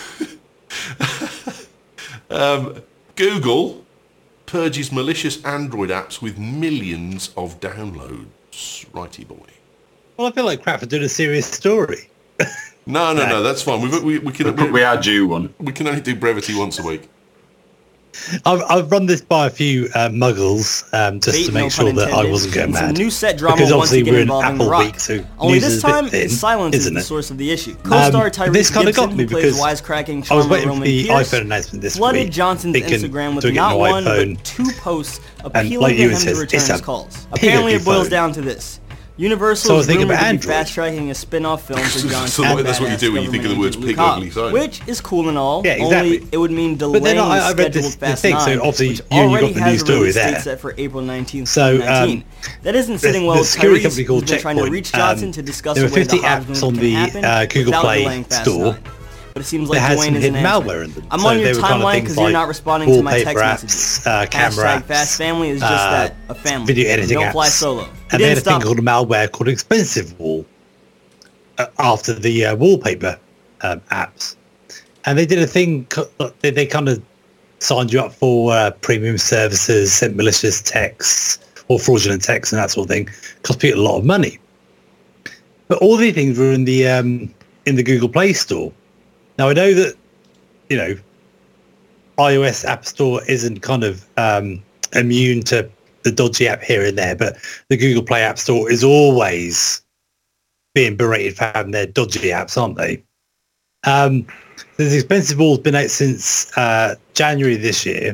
Speaker 1: um, Google purges malicious Android apps with millions of downloads. Righty boy.
Speaker 4: Well, I feel like crap for doing a serious story.
Speaker 1: No, no, no. That's fine. We, we, we can
Speaker 3: But we are due one.
Speaker 1: we can only do brevity once a week.
Speaker 4: I've, I've run this by a few uh, muggles um, just
Speaker 6: Bait,
Speaker 4: to
Speaker 6: no
Speaker 4: make sure
Speaker 6: pun
Speaker 4: that I
Speaker 6: intended.
Speaker 4: wasn't going
Speaker 6: Some
Speaker 4: mad.
Speaker 6: new set drama
Speaker 4: because
Speaker 6: once
Speaker 4: obviously
Speaker 6: again
Speaker 4: we're in
Speaker 6: involving
Speaker 4: Apple
Speaker 6: The Rock.
Speaker 4: Week, so
Speaker 6: Only
Speaker 4: news
Speaker 6: this
Speaker 4: is a bit
Speaker 6: time,
Speaker 4: thin,
Speaker 6: silence is
Speaker 4: isn't
Speaker 6: the
Speaker 4: it?
Speaker 6: source of the issue. Co-star
Speaker 4: Um,
Speaker 6: Tyrese
Speaker 4: this kinda got
Speaker 6: Gibson,
Speaker 4: me
Speaker 6: who plays
Speaker 4: because
Speaker 6: wisecracking
Speaker 4: I was
Speaker 6: charmer
Speaker 4: waiting for
Speaker 6: Roman
Speaker 4: the
Speaker 6: Pierce,
Speaker 4: iPhone announcement this
Speaker 6: flooded
Speaker 4: week,
Speaker 6: Johnson's
Speaker 4: thinking
Speaker 6: Instagram with
Speaker 4: to get
Speaker 6: not
Speaker 4: no
Speaker 6: one
Speaker 4: iPhone.
Speaker 6: but two posts
Speaker 4: And
Speaker 6: appealing
Speaker 4: like
Speaker 6: to
Speaker 4: you,
Speaker 6: him
Speaker 4: it
Speaker 6: to
Speaker 4: says,
Speaker 6: return
Speaker 4: it's
Speaker 6: his
Speaker 4: a
Speaker 6: calls. Apparently, it boils
Speaker 4: phone.
Speaker 6: down to this. Universal
Speaker 4: So I was
Speaker 6: is
Speaker 4: thinking
Speaker 6: rumored
Speaker 4: about
Speaker 6: to be
Speaker 4: Android.
Speaker 6: fast-tracking a spin-off film for Johnson.
Speaker 1: So
Speaker 6: and
Speaker 1: that's what you
Speaker 6: badass
Speaker 1: do when you think of the
Speaker 6: government
Speaker 1: words
Speaker 6: agent
Speaker 1: pig
Speaker 6: Luke
Speaker 1: ugly
Speaker 6: Cobb,
Speaker 1: phone.
Speaker 6: which is cool and all,
Speaker 4: Yeah, exactly.
Speaker 6: only it would mean
Speaker 4: But
Speaker 6: delaying
Speaker 4: then I, I
Speaker 6: the
Speaker 4: read this,
Speaker 6: scheduled
Speaker 4: the
Speaker 6: Fast
Speaker 4: thing, so
Speaker 6: nine,
Speaker 4: obviously
Speaker 6: which
Speaker 4: you, you
Speaker 6: already
Speaker 4: got the
Speaker 6: has
Speaker 4: news
Speaker 6: a
Speaker 4: story
Speaker 6: release date
Speaker 4: there.
Speaker 6: set for April nineteenth,
Speaker 4: So,
Speaker 6: twenty nineteen.
Speaker 4: um,
Speaker 6: That isn't
Speaker 4: the-
Speaker 6: sitting well
Speaker 4: the
Speaker 6: with
Speaker 4: security
Speaker 6: Tyrese,
Speaker 4: company called
Speaker 6: who's been trying to
Speaker 4: Checkpoint,
Speaker 6: reach Johnson
Speaker 4: um,
Speaker 6: to discuss
Speaker 4: there
Speaker 6: a
Speaker 4: were
Speaker 6: way the
Speaker 4: fifty
Speaker 6: Hobbs
Speaker 4: apps
Speaker 6: movement
Speaker 4: on
Speaker 6: can
Speaker 4: the,
Speaker 6: happen
Speaker 4: uh, Google
Speaker 6: without
Speaker 4: Play
Speaker 6: delaying Fast
Speaker 4: store
Speaker 6: nine. But it seems
Speaker 4: that
Speaker 6: like
Speaker 4: has
Speaker 6: Dwayne
Speaker 4: some
Speaker 6: isn't
Speaker 4: hidden
Speaker 6: answering.
Speaker 4: malware in them.
Speaker 6: I'm
Speaker 4: So
Speaker 6: on your
Speaker 4: they were kind of
Speaker 6: timeline
Speaker 4: things
Speaker 6: because you're
Speaker 4: like
Speaker 6: not responding to my text
Speaker 4: wallpaper
Speaker 6: messages.
Speaker 4: apps, uh, camera
Speaker 6: Hashtag
Speaker 4: apps,
Speaker 6: Fast Family is just
Speaker 4: uh,
Speaker 6: that, a family.
Speaker 4: video editing
Speaker 6: Don't fly
Speaker 4: apps.
Speaker 6: solo. He
Speaker 4: And they
Speaker 6: didn't
Speaker 4: had a thing
Speaker 6: stop.
Speaker 4: called a malware called Expensive Wall uh, after the uh, wallpaper um, apps. And they did a thing, co- they, they kind of signed you up for uh, premium services, sent malicious texts or fraudulent texts and that sort of thing, cost people a lot of money. But all these things were in the um, in the Google Play Store. Now I know that, you know, iOS App Store isn't kind of um, immune to the dodgy app here and there, but the Google Play App Store is always being berated for having their dodgy apps, aren't they? Um, this Expensive Wall's been out since uh, January this year,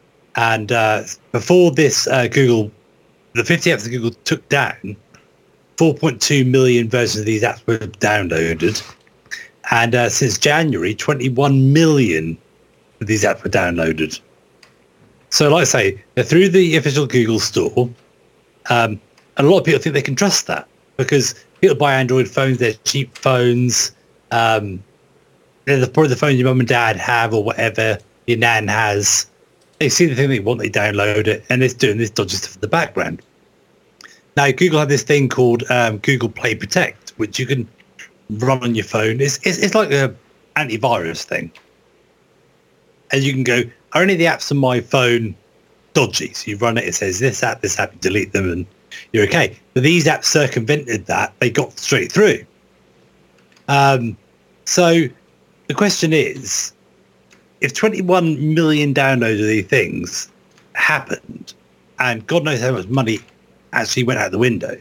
Speaker 4: and uh, before this, uh, Google, the fifty apps that Google took down, four point two million versions of these apps were downloaded. And uh, since January, twenty-one million of these apps were downloaded. So like I say, they're through the official Google store. Um, and a lot of people think they can trust that because people buy Android phones, they're cheap phones. Um, they're the, probably the phones your mum and dad have or whatever your nan has. They see the thing they want, they download it, and it's doing this dodgy stuff in the background. Now, Google had this thing called um, Google Play Protect, which you can run on your phone. It's, it's, it's like a antivirus thing. And you can go, are any of the apps on my phone dodgy? So you run it, it says this app, this app, you delete them, and you're okay. But these apps circumvented that. They got straight through. Um, so the question is, if twenty-one million downloads of these things happened, and God knows how much money actually went out the window,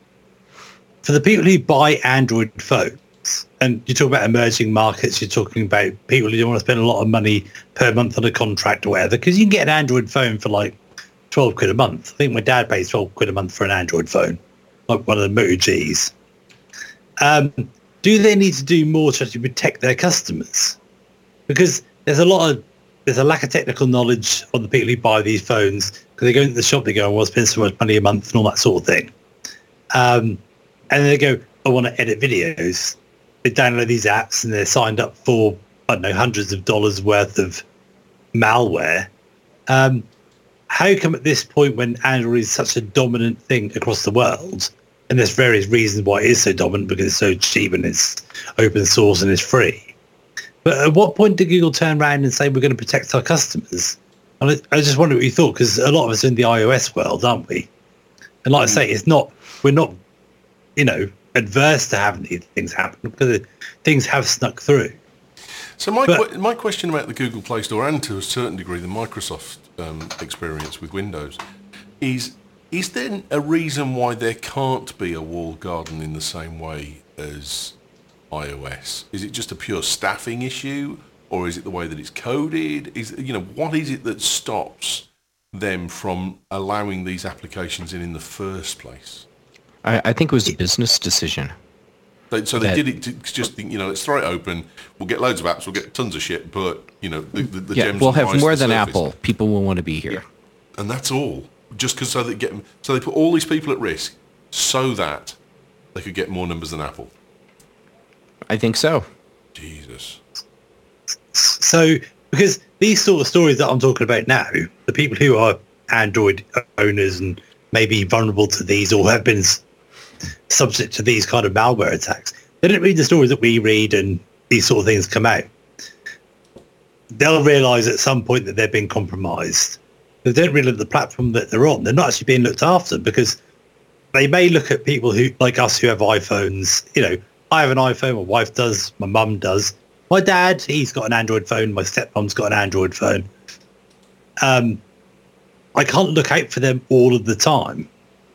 Speaker 4: for the people who buy Android phones, and you talk about emerging markets, you're talking about people who don't want to spend a lot of money per month on a contract or whatever, because you can get an Android phone for like twelve quid a month. I think my dad pays twelve quid a month for an Android phone, like one of the Moto Gs. Um, do they need to do more to actually protect their customers? Because there's a lot of, there's a lack of technical knowledge on the people who buy these phones, because they go into the shop, they go, I want to spend so much money a month and all that sort of thing. Um, and then they go, I want to edit videos. They download these apps and they're signed up for, I don't know, hundreds of dollars worth of malware. Um, how come at this point, when Android is such a dominant thing across the world, and there's various reasons why it is so dominant, because it's so cheap and it's open source and it's free. But at what point did Google turn around and say, we're going to protect our customers? And I, I just wonder what you thought, because a lot of us are in the iOS world, aren't we? And like mm. I say, it's not, we're not, you know, adverse to having these things happen, because things have snuck through.
Speaker 1: So my
Speaker 4: But-
Speaker 1: que- my question about the Google Play Store, and to a certain degree the Microsoft um, experience with Windows, is is there a reason why there can't be a walled garden in the same way as iOS? Is it just a pure staffing issue, or is it the way that it's coded? Is, you know, what is it that stops them from allowing these applications in in the first place?
Speaker 2: I, I think it was a business decision.
Speaker 1: They, so they
Speaker 2: That-
Speaker 1: did it to just think, you know, let's throw it open. We'll get loads of apps. We'll get tons of shit, but you know, the, the, the
Speaker 2: Yeah,
Speaker 1: gems
Speaker 2: we'll
Speaker 1: will
Speaker 2: have
Speaker 1: rise to
Speaker 2: more
Speaker 1: the
Speaker 2: than
Speaker 1: surface.
Speaker 2: Apple. People will want to be here.
Speaker 1: And that's all. Just because so they get them, so they put all these people at risk so that they could get more numbers than Apple.
Speaker 2: I think so.
Speaker 1: Jesus.
Speaker 4: So, because these sort of stories that I'm talking about now, the people who are Android owners and maybe vulnerable to these or have been s- subject to these kind of malware attacks, they don't read the stories that we read and these sort of things come out. They'll realise at some point that they've been compromised. They don't really look at the platform that they're on. They're not actually being looked after, because they may look at people who, like us, who have iPhones. You know, I have an iPhone, my wife does, my mum does. My dad, he's got an Android phone. My stepmom's got an Android phone. Um, I can't look out for them all of the time.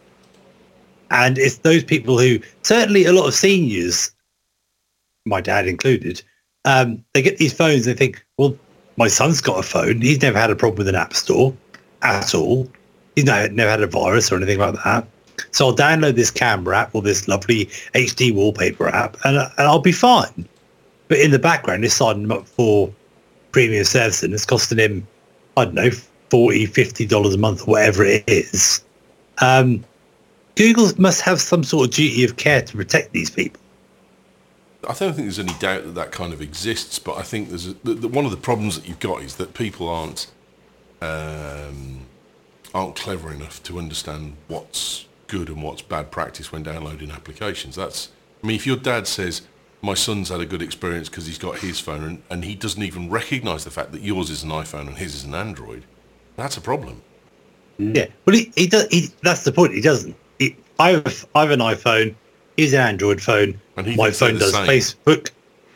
Speaker 4: And it's those people who, certainly a lot of seniors, my dad included, um, they get these phones and they think, well, my son's got a phone. He's never had a problem with an app store at all. He's never, never had a virus or anything like that. So I'll download this camera app or this lovely H D wallpaper app and, and I'll be fine. But in the background, it's signing him up for premium service and it's costing him, I don't know, forty dollars, fifty dollars a month or whatever it is. Um, Google must have some sort of duty of care to protect these people.
Speaker 1: I don't think there's any doubt that that kind of exists, but I think there's a, the, the, one of the problems that you've got is that people aren't um, aren't clever enough to understand what's good and what's bad practice when downloading applications. That's, I mean, if your dad says my son's had a good experience because he's got his phone and, and he doesn't even recognise the fact that yours is an iPhone and his is an Android, that's a problem.
Speaker 4: Yeah, well, he, he does. He, that's the point. He doesn't. He, I have I have an iPhone. He's an Android phone.
Speaker 1: And he
Speaker 4: my
Speaker 1: thinks they're
Speaker 4: phone
Speaker 1: the
Speaker 4: does
Speaker 1: same.
Speaker 4: Facebook.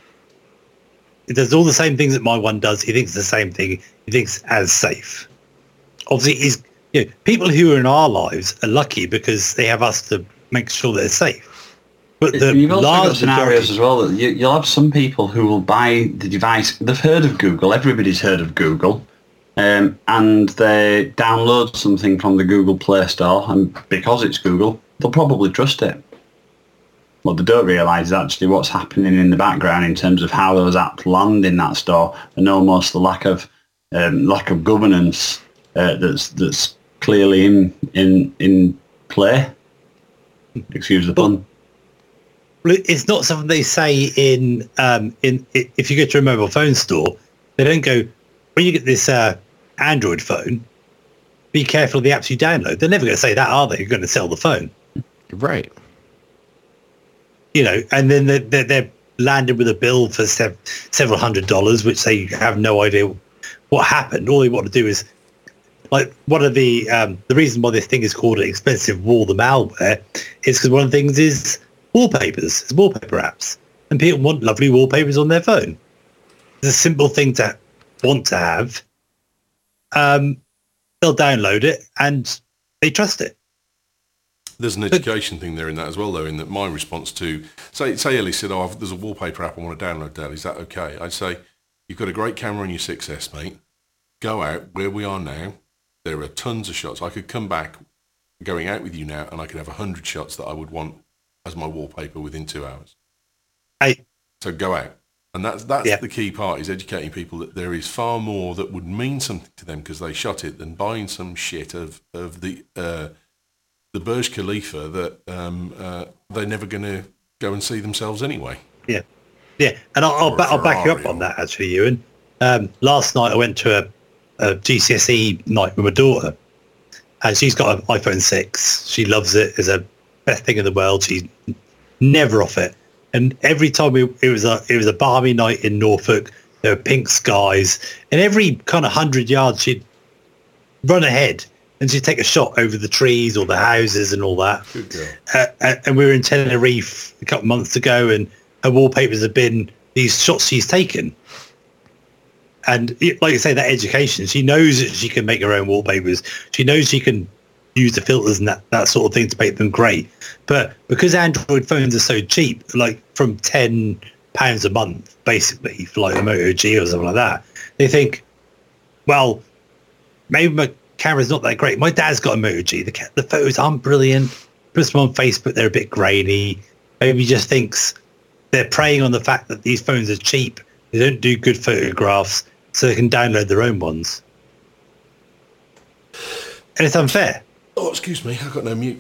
Speaker 4: It does all the same things that my one does. He thinks the same thing. He thinks as safe. Obviously, he's, you know, people who are in our lives are lucky because they have us to make sure they're safe. But the
Speaker 3: You've also got
Speaker 4: large
Speaker 3: scenarios
Speaker 4: majority-
Speaker 3: as well that you, you'll have some people who will buy the device. They've heard of Google. Everybody's heard of Google. Um, and they download something from the Google Play Store, and because it's Google, they'll probably trust it. what they don't realise is actually what's happening in the background in terms of how those apps land in that store, and almost the lack of um, lack of governance uh, that's that's clearly in in in play. Excuse the pun.
Speaker 4: It's not something they say in um, in if you go to a mobile phone store. They don't go, when you get this uh, Android phone, be careful of the apps you download. They're never going to say that, are they? You're going to sell the phone.
Speaker 2: Right.
Speaker 4: You know, and then they're, they're, they're landed with a bill for sev- several hundred dollars, which they have no idea what happened. All they want to do is, like, one of the, um, the reason why this thing is called an expensive wall, the malware, is because one of the things is wallpapers, it's wallpaper apps. And people want lovely wallpapers on their phone. It's a simple thing to want to have. Um, they'll download it and they trust it.
Speaker 1: There's an education thing there in that as well, though, in that my response to, say, say Ellie said, oh, I've, there's a wallpaper app I want to download, Dad, is that okay? I'd say, you've got a great camera on your six S, mate. Go out where we are now. There are tons of shots. I could come back going out with you now and I could have one hundred shots that I would want as my wallpaper within two hours.
Speaker 4: I,
Speaker 1: so go out. And that's that's
Speaker 4: yeah.
Speaker 1: the key part, is educating people that there is far more that would mean something to them because they shot it than buying some shit of, of the... Uh, the Burj Khalifa that um, uh, they're never going to go and see themselves anyway.
Speaker 4: Yeah, yeah, and I'll, I'll, ba- I'll back you up on that actually, Ewan. Um, last night I went to a, a G C S E night with my daughter, and she's got an iPhone six. She loves it. It's the best thing in the world. She's never off it. And every time we, it was a it was a balmy night in Norfolk. There were pink skies, and every kind of hundred yards she'd run ahead. And she'd take a shot over the trees or the houses and all that.
Speaker 1: Good girl.
Speaker 4: Uh, and we were in Tenerife a couple of months ago, and her wallpapers have been these shots she's taken. And it, like I say, that education, she knows that she can make her own wallpapers. She knows she can use the filters and that, that sort of thing to make them great. But because Android phones are so cheap, like from ten pounds a month, basically, for like a Moto G or something like that, they think, well, maybe my camera's not that great. My dad's got a Moto G. The, ca- the photos aren't brilliant. Puts them on Facebook, they're a bit grainy. Maybe he just thinks they're preying on the fact that these phones are cheap. They don't do good photographs, so they can download their own ones. And it's unfair.
Speaker 1: Oh, excuse me, I got no mute.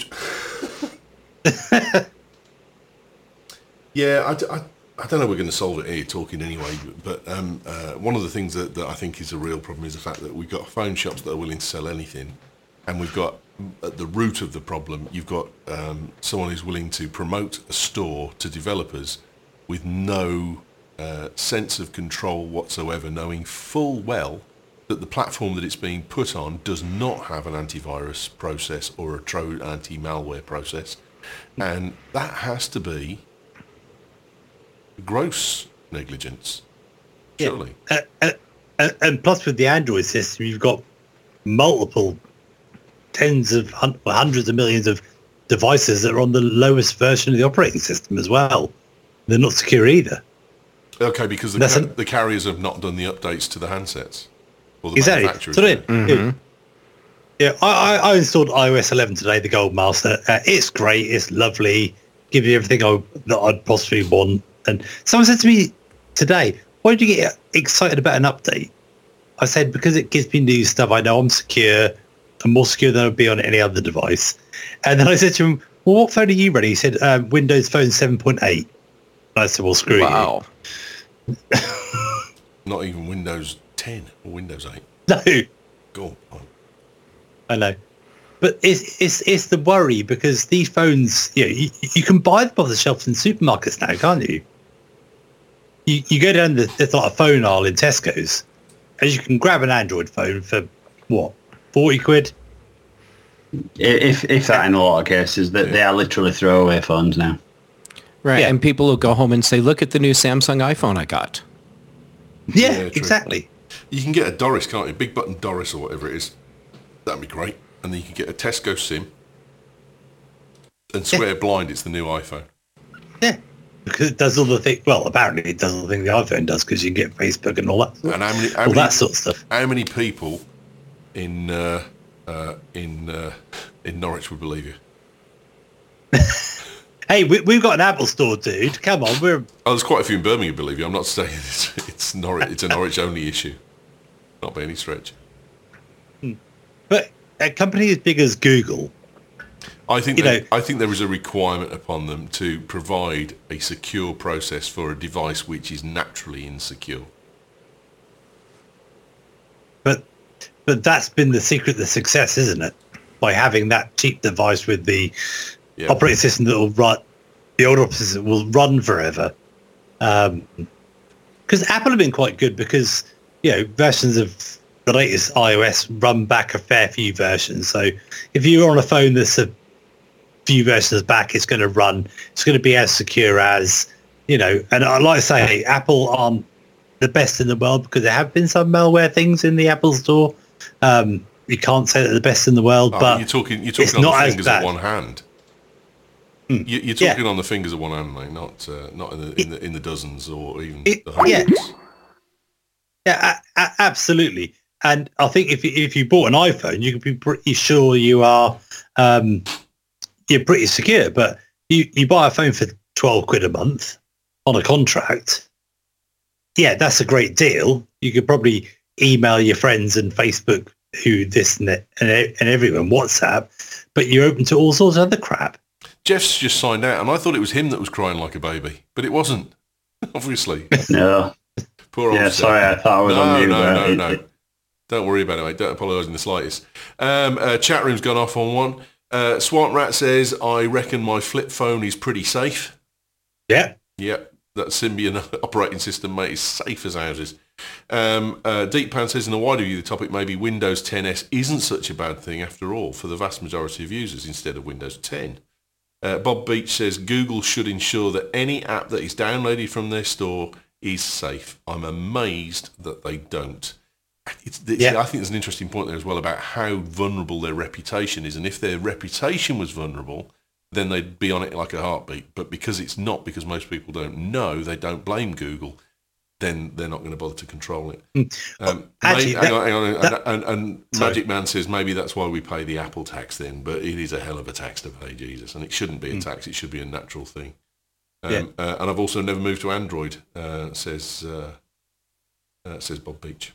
Speaker 1: yeah, I, I, I don't know we're going to solve it here talking anyway, but um, uh, one of the things that, that I think is a real problem is the fact that we've got phone shops that are willing to sell anything, and we've got, at the root of the problem, you've got um, someone who's willing to promote a store to developers with no uh, sense of control whatsoever, knowing full well that the platform that it's being put on does not have an antivirus process or a true anti-malware process, and that has to be gross negligence, surely.
Speaker 4: Yeah. Uh, uh, and plus with the Android system, you've got multiple tens of hun- hundreds of millions of devices that are on the lowest version of the operating system as well. They're not secure either.
Speaker 1: Okay, because the, ca- the carriers have not done the updates to the handsets. Or the
Speaker 4: exactly.
Speaker 1: manufacturers.
Speaker 4: So then, mm-hmm. Yeah, I, I installed i O S eleven today, the Gold Master. Uh, it's great. It's lovely. Gives you everything I, that I'd possibly want. And someone said to me today, why did you get excited about an update? I said, because it gives me new stuff. I know I'm secure. I'm more secure than I'd be on any other device. And then I said to him, well, what phone are you running? He said, um, Windows Phone seven point eight. And I said, well, screw
Speaker 2: wow.
Speaker 4: you.
Speaker 1: Not even Windows ten or Windows eight.
Speaker 4: No.
Speaker 1: Go on.
Speaker 4: I know. But it's it's it's the worry, because these phones, you know, you, you can buy them off the shelves in supermarkets now, can't you? You you go down the there's like a phone aisle in Tesco's, and you can grab an Android phone for what, forty quid?
Speaker 3: If if that in a lot of cases, that they are literally throwaway phones now.
Speaker 2: Right,
Speaker 4: Yeah.
Speaker 2: and people will go home and say, "Look at the new Samsung iPhone I got."
Speaker 4: Yeah,
Speaker 1: Yeah, true.
Speaker 4: exactly.
Speaker 1: You can get a Doris, can't you? Big button Doris or whatever it is. That'd be great. And then you can get a Tesco SIM and swear blind it's the new iPhone.
Speaker 4: Yeah, because it does all the thing. Well, apparently it does all the thing the iPhone does, because you can get Facebook and all that.
Speaker 1: And how many, how
Speaker 4: all
Speaker 1: many,
Speaker 4: that sort of stuff.
Speaker 1: How many people in uh, uh, in uh, in Norwich would believe you?
Speaker 4: Hey, we, we've got an Apple store, dude. Come on, we're
Speaker 1: Oh, there's quite a few in Birmingham, believe you. I'm not saying it's it's, Norwich, it's a Norwich only issue, not by any stretch.
Speaker 4: but a company as big as Google.
Speaker 1: I think
Speaker 4: You
Speaker 1: they,
Speaker 4: know-
Speaker 1: I think there is a requirement upon them to provide a secure process for a device which is naturally insecure.
Speaker 4: But but that's been the secret of the success, isn't it? By having that cheap device with the
Speaker 1: Yeah.
Speaker 4: operating system that will run, the old operating system will run forever. Because Apple have been quite good because, you know, versions of the latest iOS run back a fair few versions. So if you're on a phone that's a few versions back, it's going to run. It's going to be as secure as, you know, and I like to say Apple aren't the best in the world because there have been some malware things in the Apple store. Um, you can't say they're the best in the world,
Speaker 1: Oh,
Speaker 4: but
Speaker 1: you're talking you're
Speaker 4: it's
Speaker 1: talking on
Speaker 4: not
Speaker 1: the
Speaker 4: as
Speaker 1: fingers of
Speaker 4: bad.
Speaker 1: one hand. You, you're
Speaker 4: Yeah.
Speaker 1: talking on the fingers of one hand, mate, not uh, not in the, in the in the dozens or even
Speaker 4: It-
Speaker 1: the
Speaker 4: yeah.
Speaker 1: hundreds.
Speaker 4: Yeah, a- a- absolutely. And I think if you, if you bought an iPhone, you can be pretty sure you are um, you're pretty secure. But you, you buy a phone for twelve quid a month on a contract. Yeah, that's a great deal. You could probably email your friends and Facebook, who this and, that, and e- and everyone, WhatsApp, but you're open to all sorts of other crap.
Speaker 1: Jeff's just signed out, and I thought it was him that was crying like a baby, but it wasn't. Obviously,
Speaker 3: No.
Speaker 1: poor old
Speaker 3: Yeah,
Speaker 1: Steph.
Speaker 3: sorry, I thought I was
Speaker 1: no,
Speaker 3: on mute.
Speaker 1: No,
Speaker 3: but
Speaker 1: no,
Speaker 3: it-
Speaker 1: no,
Speaker 3: it-
Speaker 1: Don't worry about it, mate. Don't apologise in the slightest. Um, uh, chat room's gone off on one. Uh, Swamp Rat says, I reckon my flip phone is pretty safe.
Speaker 4: Yeah.
Speaker 1: Yep, that Symbian operating system, mate, is safe as houses. Um, uh, Deep Pan says, in a wider view, the topic maybe Windows ten S isn't such a bad thing after all for the vast majority of users instead of Windows ten. Uh, Bob Beach says, Google should ensure that any app that is downloaded from their store is safe. I'm amazed that they don't. It's, it's,
Speaker 4: Yeah.
Speaker 1: I think there's an interesting point there as well about how vulnerable their reputation is. And if their reputation was vulnerable, then they'd be on it like a heartbeat. But because it's not, because most people don't know, they don't blame Google, then they're not going to bother to control it. Um,
Speaker 4: Actually,
Speaker 1: may- hang
Speaker 4: that-
Speaker 1: on, hang on,
Speaker 4: that-
Speaker 1: and, and, and
Speaker 4: Sorry.
Speaker 1: Magic Man says maybe that's why we pay the Apple tax then, but it is a hell of a tax to pay, Jesus, and it shouldn't be a tax, it should be a natural thing. Um,
Speaker 4: Yeah.
Speaker 1: uh, and I've also never moved to Android, uh, says uh, uh, says Bob Beach.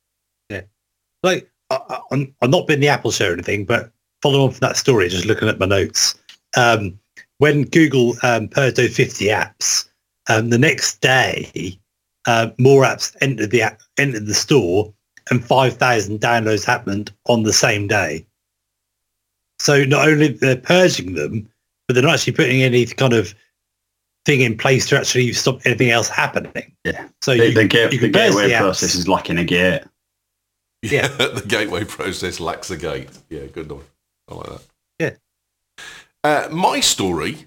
Speaker 4: Like, I, I- I'm, I'm not been the Apple show or anything, but following on from that story, just looking at my notes, um, when Google um, purged those fifty apps, um, the next day, uh, more apps entered the app, entered the store, and five thousand downloads happened on the same day. So not only they're purging them, but they're not actually putting any kind of thing in place to actually stop anything else happening.
Speaker 3: yeah.
Speaker 4: So
Speaker 3: The,
Speaker 4: you,
Speaker 3: the, ga-
Speaker 4: you
Speaker 3: the
Speaker 4: can purge
Speaker 3: gateway
Speaker 4: the apps.
Speaker 3: process is lacking a gate.
Speaker 1: Yeah, the gateway process lacks a gate. Yeah, good one. I like that.
Speaker 4: Yeah.
Speaker 1: Uh, my story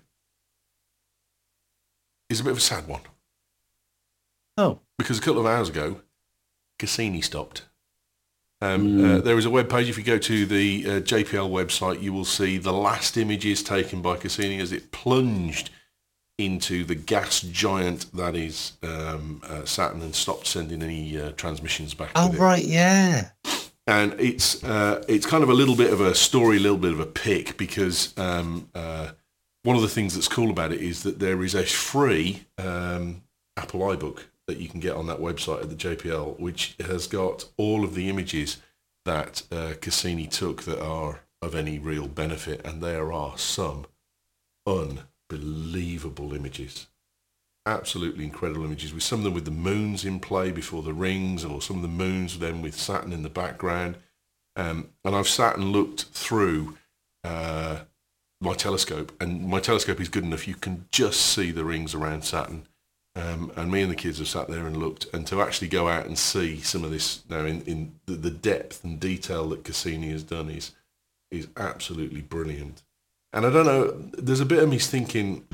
Speaker 1: is a bit of a sad one
Speaker 4: Oh,
Speaker 1: because a couple of hours ago, Cassini stopped. Um, uh, there is a web page. If you go to the uh, J P L website, you will see the last images taken by Cassini as it plunged into the gas giant that is um, uh, Saturn and stopped sending any uh, transmissions back.
Speaker 4: oh
Speaker 1: with it.
Speaker 4: right, yeah.
Speaker 1: And it's uh, it's kind of a little bit of a story, a little bit of a pick, because um, uh, one of the things that's cool about it is that there is a free um, Apple iBook that you can get on that website at the J P L, which has got all of the images that uh, Cassini took that are of any real benefit, and there are some unbelievable images. Absolutely incredible images, with some of them with the moons in play before the rings, or some of the moons then with Saturn in the background. Um, and I've sat and looked through uh, my telescope, and my telescope is good enough you can just see the rings around Saturn. Um, and me and the kids have sat there and looked, and to actually go out and see some of this now in, in the, the depth and detail that Cassini has done is is absolutely brilliant. And I don't know, there's a bit of me thinking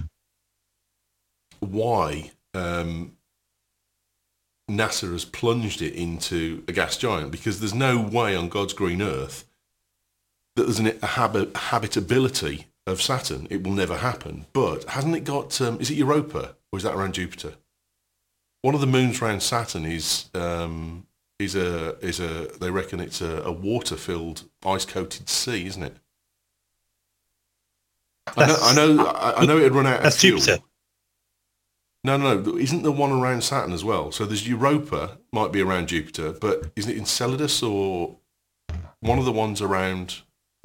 Speaker 1: why um, NASA has plunged it into a gas giant, because there's no way on God's green earth that there's an, a habit, habitability of Saturn. It will never happen. But hasn't it got, um, is it Europa, or is that around Jupiter? One of the moons around Saturn is um, is a is a they reckon it's a, a water-filled, ice-coated sea, isn't it? I know, I know, I I know it'd run out of
Speaker 4: That's
Speaker 1: fuel.
Speaker 4: Jupiter.
Speaker 1: No, no, no. Isn't there one around Saturn as well? So there's Europa, might be around Jupiter, but isn't it Enceladus or one of the ones around?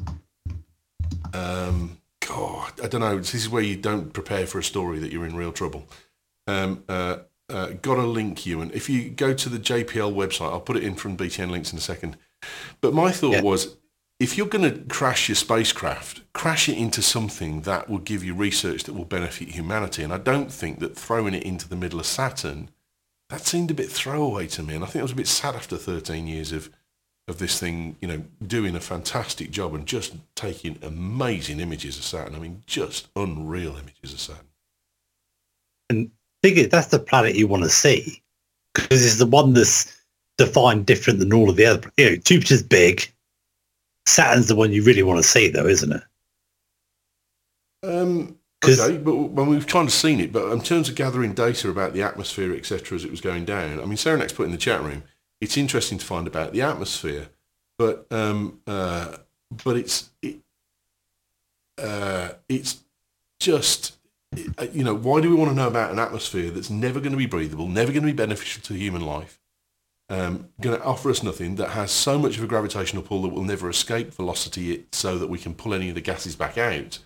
Speaker 1: Um, God, I don't know. This is where you don't prepare for a story that you're in real trouble. Um, uh, uh, got a link, Ewan. If you go to the J P L website, I'll put it in from B T N links in a second. But my thought
Speaker 4: Yeah.
Speaker 1: was, if you're going to crash your spacecraft, crash it into something that will give you research that will benefit humanity. And I don't think that throwing it into the middle of Saturn, that seemed a bit throwaway to me. And I think it was a bit sad after thirteen years of, of this thing, you know, doing a fantastic job and just taking amazing images of Saturn. I mean, just unreal images of Saturn.
Speaker 4: And the thing is, that's the planet you want to see because it's the one that's defined different than all of the other. You know, Jupiter's big. Saturn's the one you really want to see, though, isn't it?
Speaker 1: Um,
Speaker 4: 'Cause-
Speaker 1: okay, but when we've kind of seen it, but in terms of gathering data about the atmosphere, et cetera, as it was going down, I mean, Serenex put in the chat room, it's interesting to find about the atmosphere, but um, uh, but it's it, uh, it's just, you know, why do we want to know about an atmosphere that's never going to be breathable, never going to be beneficial to human life? Um, going to offer us nothing, that has so much of a gravitational pull that will never escape velocity it, so that we can pull any of the gases back out.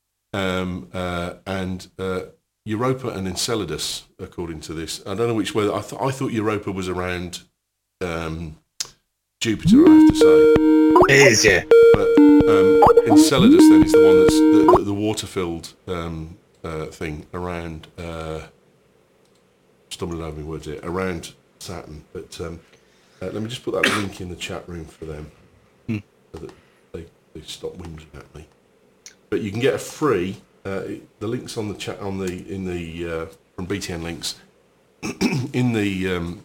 Speaker 1: Um, uh, and uh, Europa and Enceladus, according to this, I don't know which way. I, th- I thought Europa was around um, Jupiter, I have to say.
Speaker 4: It is, yeah.
Speaker 1: But um, Enceladus then is the one that's the, the, the water-filled um, uh, thing around. Uh, stumbling over my words here. Around Saturn, but um, uh, let me just put that link in the chat room for them,
Speaker 4: hmm.
Speaker 1: so that they, they stop whinging at me. But you can get a free. Uh, the links on the chat on the in the uh, from B T N links in the um,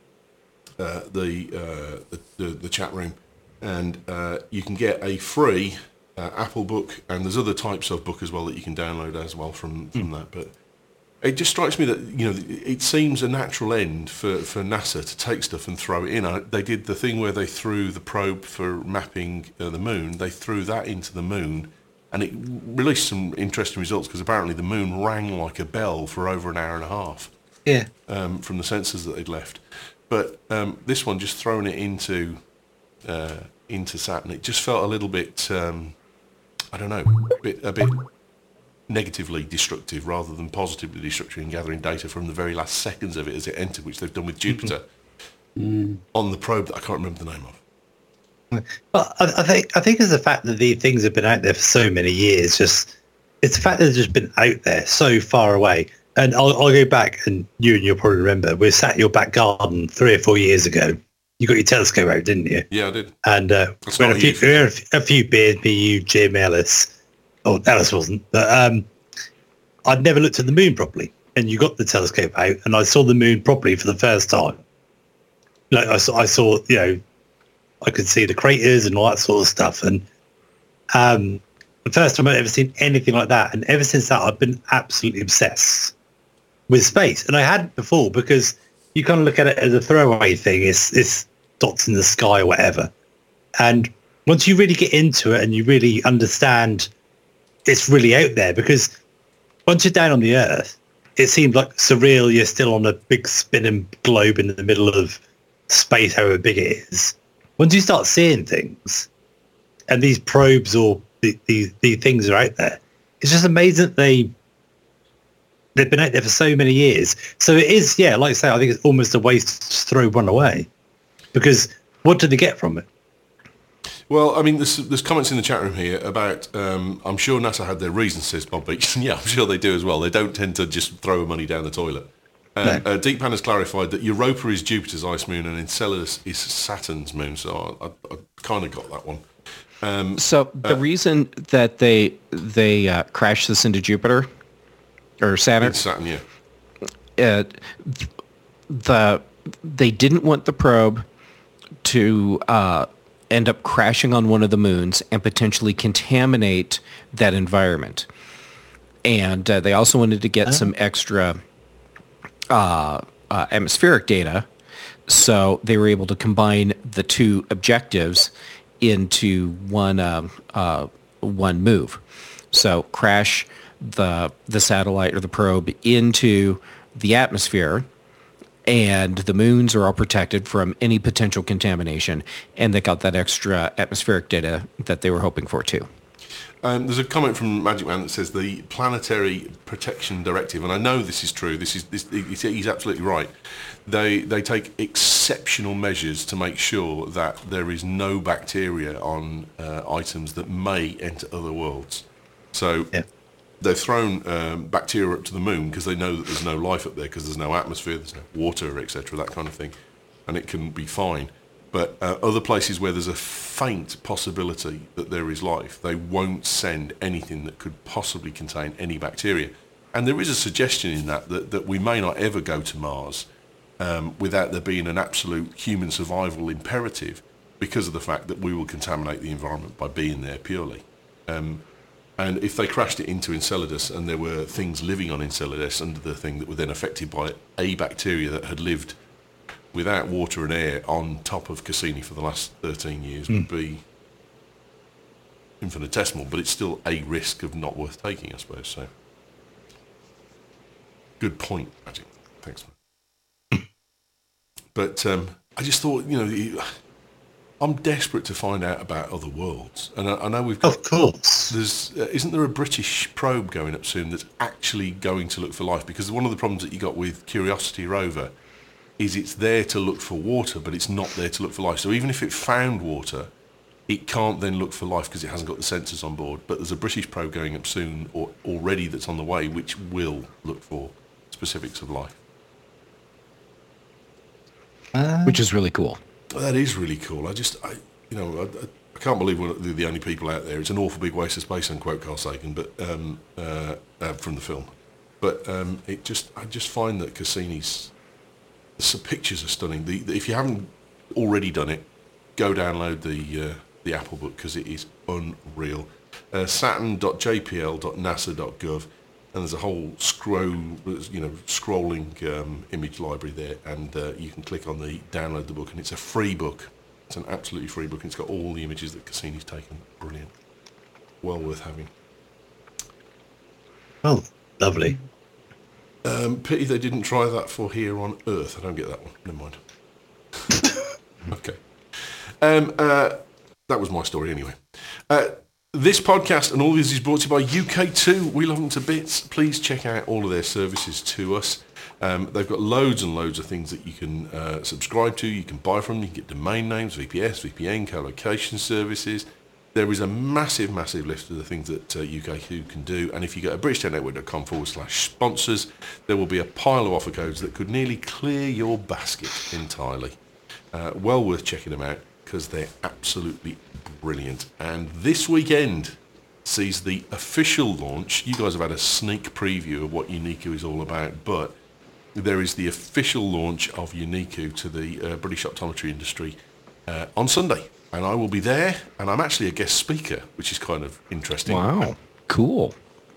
Speaker 1: uh, the, uh, the the the chat room, and uh, you can get a free uh, Apple book, and there's other types of book as well that you can download as well from from that, but. It just strikes me that, you know, it seems a natural end for, for NASA to take stuff and throw it in. Uh, They did the thing where they threw the probe for mapping uh, the moon. They threw that into the moon, and it released some interesting results because apparently the moon rang like a bell for over an hour and a half.
Speaker 4: Yeah.
Speaker 1: Um, from the sensors that they'd left. But um, this one, just throwing it into uh, into Saturn, it just felt a little bit, um, I don't know, a bit, a bit negatively destructive rather than positively destructive in gathering data from the very last seconds of it as it entered, which they've done with Jupiter mm. on the probe that I can't remember the name of.
Speaker 4: But I, I think I think it's the fact that these things have been out there for so many years. Just it's the fact that they've just been out there so far away. And I'll, I'll go back, and you and you'll probably remember, we sat in your back garden three or four years ago. You got your telescope out, didn't you?
Speaker 1: Yeah, I did.
Speaker 4: And uh, we had a few, we had a few beers, me, you, Jim, Ellis. Oh, Alice wasn't, but um, I'd never looked at the moon properly. And you got the telescope out, and I saw the moon properly for the first time. Like I saw, I saw, you know, I could see the craters and all that sort of stuff. And um, the first time I'd ever seen anything like that. And ever since that, I've been absolutely obsessed with space. And I hadn't before because you kind of look at it as a throwaway thing. It's, it's dots in the sky or whatever. And once you really get into it and you really understand it's really out there, because once you're down on the Earth, it seems like surreal. You're still on a big spinning globe in the middle of space, however big it is. Once you start seeing things, and these probes or the, the, the things are out there, it's just amazing that they, they've been out there for so many years. So it is, yeah, like I say, I think it's almost a waste to just throw one away. Because what did they get from it?
Speaker 1: Well, I mean, there's, there's comments in the chat room here about, um, I'm sure NASA had their reasons, says Bob Beach. Yeah, I'm sure they do as well. They don't tend to just throw money down the toilet. Uh, no. uh, Deep Pan has clarified that Europa is Jupiter's ice moon and Enceladus is Saturn's moon. So I, I, I kind of got that one. Um,
Speaker 2: so the uh, reason that they they uh, crashed this into Jupiter or Saturn,
Speaker 1: Saturn, yeah,
Speaker 2: uh, the they didn't want the probe to uh, end up crashing on one of the moons and potentially contaminate that environment. And uh, they also wanted to get oh. some extra uh, uh, atmospheric data, so they were able to combine the two objectives into one um, uh, one move. So crash the the satellite or the probe into the atmosphere, and the moons are all protected from any potential contamination, and they got that extra atmospheric data that they were hoping for too.
Speaker 1: Um, there's a comment from Magic Man that says the Planetary Protection Directive, and I know this is true. This is this, he's, he's absolutely right. They they take exceptional measures to make sure that there is no bacteria on uh, items that may enter other worlds. So
Speaker 4: Yeah.
Speaker 1: they've thrown um, bacteria up to the moon because they know that there's no life up there because there's no atmosphere, there's no water, et cetera, that kind of thing, and it can be fine. But uh, other places where there's a faint possibility that there is life, they won't send anything that could possibly contain any bacteria. And there is a suggestion in that that, that we may not ever go to Mars um, without there being an absolute human survival imperative because of the fact that we will contaminate the environment by being there purely. Um, and if they crashed it into Enceladus and there were things living on Enceladus under the thing that were then affected by a bacteria that had lived without water and air on top of Cassini for the last thirteen years mm. would be infinitesimal, but it's still a risk of not worth taking, I suppose. So, good point, Magic. Thanks, man. But um, I just thought, you know, I'm desperate to find out about other worlds, and I, I know we've got.
Speaker 4: Of course.
Speaker 1: There's uh, isn't there a British probe going up soon that's actually going to look for life? Because one of the problems that you got with Curiosity rover is it's there to look for water, but it's not there to look for life. So even if it found water, it can't then look for life because it hasn't got the sensors on board. But there's a British probe going up soon, or already that's on the way, which will look for specifics of life.
Speaker 2: Uh, Which is really cool.
Speaker 1: That is really cool. I just, I, you know, I, I can't believe we're the only people out there. It's an awful big waste of space, unquote Carl Sagan, but um, uh, uh, from the film. But um, it just, I just find that Cassini's the pictures are stunning. The, the, if you haven't already done it, go download the uh, the Apple book because it is unreal. Uh, Saturn dot j p l dot nasa dot gov, and there's a whole scroll, you know, scrolling um, image library there, and uh, you can click on the download the book, and it's a free book. It's an absolutely free book. And it's got all the images that Cassini's taken. Brilliant. Well worth having.
Speaker 4: Oh, lovely.
Speaker 1: Um, pity they didn't try that for Here on Earth. I don't get that one. Never mind. Okay. Um, uh, that was my story anyway. Uh, this podcast and all of this is brought to you by U K two. We love them to bits. Please check out all of their services to us. Um, they've got loads and loads of things that you can uh, subscribe to. You can buy from them. You can get domain names, V P S, V P N, co-location services. There is a massive, massive list of the things that uh, U K two can do. And if you go to britishtechnetwork.com forward slash sponsors, there will be a pile of offer codes that could nearly clear your basket entirely. Uh, well worth checking them out because they're absolutely brilliant. And this weekend sees the official launch. You guys have had a sneak preview of what Uniqu is all about, but there is the official launch of Uniqu to the uh, British optometry industry uh, on Sunday. And I will be there, and I'm actually a guest speaker, which is kind of interesting.
Speaker 2: Wow, cool.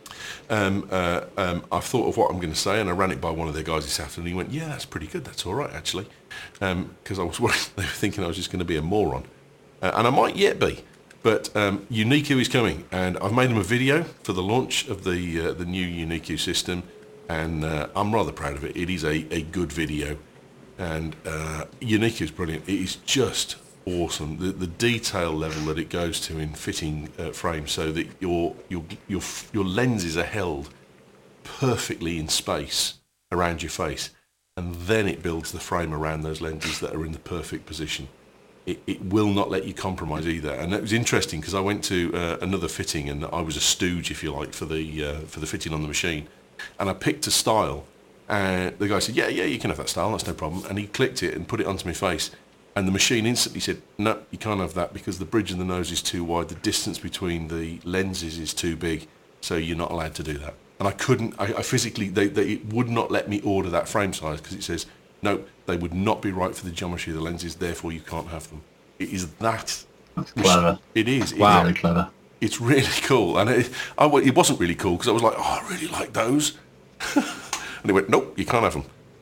Speaker 1: Um, uh, um, I've thought of what I'm going to say, and I ran it by one of their guys this afternoon. He went, yeah, that's pretty good. That's all right, actually. Because um, I was worried, they were thinking I was just going to be a moron. Uh, and I might yet be. But um, Uniqu is coming, and I've made them a video for the launch of the uh, the new Uniqu system, and uh, I'm rather proud of it. It is a, a good video, and uh, Uniqu is brilliant. It is just awesome. The the detail level that it goes to in fitting uh, frames, so that your your your your lenses are held perfectly in space around your face, and then it builds the frame around those lenses that are in the perfect position. It, it will not let you compromise either. And it was interesting because I went to uh, another fitting, and I was a stooge, if you like, for the uh, for the fitting on the machine, and I picked a style, and the guy said, yeah, yeah, you can have that style, that's no problem. And he clicked it and put it onto my face. And the machine instantly said, no, you can't have that because the bridge of the nose is too wide, the distance between the lenses is too big, so you're not allowed to do that. And I couldn't, I, I physically, they, they it would not let me order that frame size because it says, no, they would not be right for the geometry of the lenses, therefore you can't have them. It is that.
Speaker 3: That's clever.
Speaker 1: It is.
Speaker 3: Wow.
Speaker 1: It,
Speaker 3: Really clever.
Speaker 1: It's really cool. And it, I, it wasn't really cool because I was like, oh, I really like those. And he went, nope, you can't have them.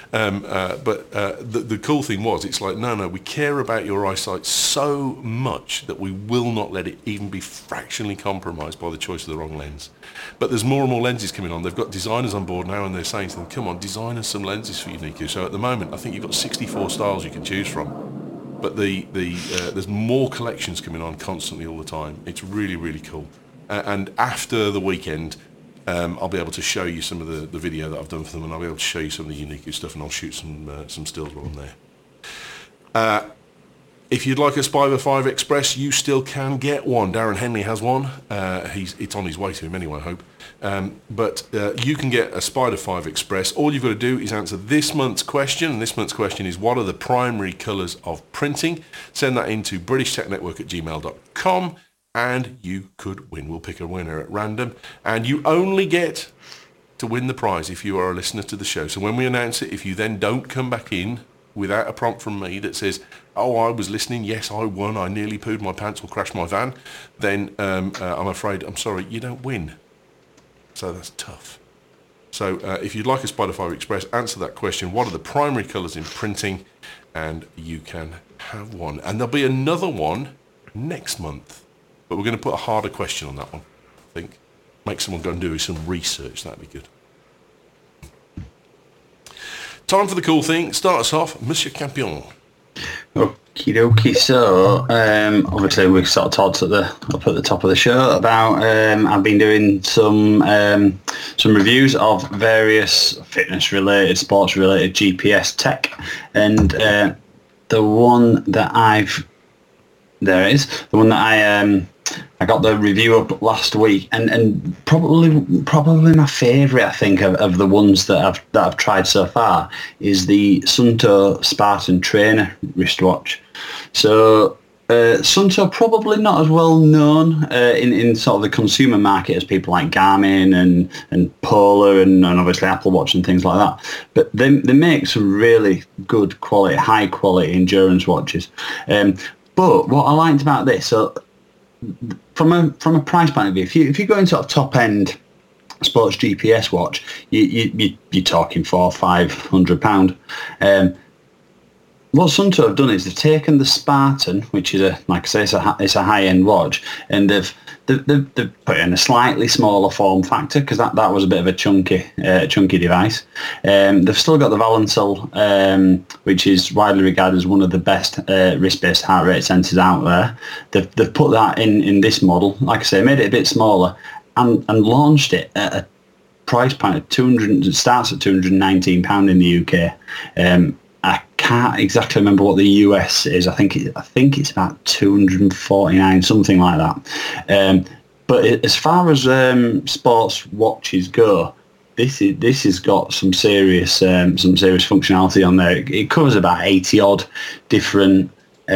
Speaker 1: Um, uh, but uh, the, the cool thing was, it's like, no, no, we care about your eyesight so much that we will not let it even be fractionally compromised by the choice of the wrong lens. But there's more and more lenses coming on. They've got designers on board now, and they're saying to them, come on, design us some lenses for you, Niku. So at the moment, I think you've got sixty-four styles you can choose from. But the, the uh, there's more collections coming on constantly all the time. It's really, really cool. Uh, and after the weekend, Um, I'll be able to show you some of the, the video that I've done for them, and I'll be able to show you some of the unique stuff, and I'll shoot some uh, some stills while I'm there. Uh, if you'd like a Spider five Express, you still can get one. Darren Henley has one. Uh, he's it's on his way to him anyway, I hope. Um, but uh, you can get a Spider five Express. All you've got to do is answer this month's question, and this month's question is, what are the primary colours of printing? Send that in to british tech network at gmail dot com. And you could win. We'll pick a winner at random. And you only get to win the prize if you are a listener to the show. So when we announce it, if you then don't come back in without a prompt from me that says, oh, I was listening, yes, I won, I nearly pooed my pants or crashed my van, then um, uh, I'm afraid, I'm sorry, you don't win. So that's tough. So uh, if you'd like a Spider five Express, answer that question. What are the primary colours in printing? And you can have one. And there'll be another one next month. But we're going to put a harder question on that one, I think. Make someone go and do some research. That'd be good. Time for the cool thing. Start us off, Monsieur Campion.
Speaker 3: Okie dokie. So, um, obviously, we sort of talked at the up at the top of the show about um, I've been doing some um, some reviews of various fitness-related, sports-related G P S tech, and uh, the one that I've there it is the one that I um. I got the review up last week, and, and probably probably my favourite, I think, of, of the ones that I've that I've tried so far is the Suunto Spartan Trainer wristwatch. So uh, Suunto probably not as well known uh, in, in sort of the consumer market as people like Garmin and, and Polar and, and obviously Apple Watch and things like that. But they they make some really good quality, high quality endurance watches. Um, but what I liked about this, so From a from a price point of view, if you if you go into sort of top end sports G P S watch, you you, you you're talking four five hundred pound. Um, what Suunto have done is they've taken the Spartan, which is a like I say, it's a it's a high end watch, and they've they've, they've, they've put it in a slightly smaller form factor because that, that was a bit of a chunky uh, chunky device. Um, they've still got the Valentil, um, which is widely regarded as one of the best uh, wrist-based heart rate sensors out there. They've they've put that in, in this model. Like I say, made it a bit smaller and, and launched it at a price point of two hundred. It starts at two hundred nineteen pounds in the U K. Um, I can't exactly remember what the U S is. I think it, I think it's about two hundred forty-nine, something like that. Um, but it, as far as um, sports watches go, this is this has got some serious um, some serious functionality on there. It, it covers about eighty odd different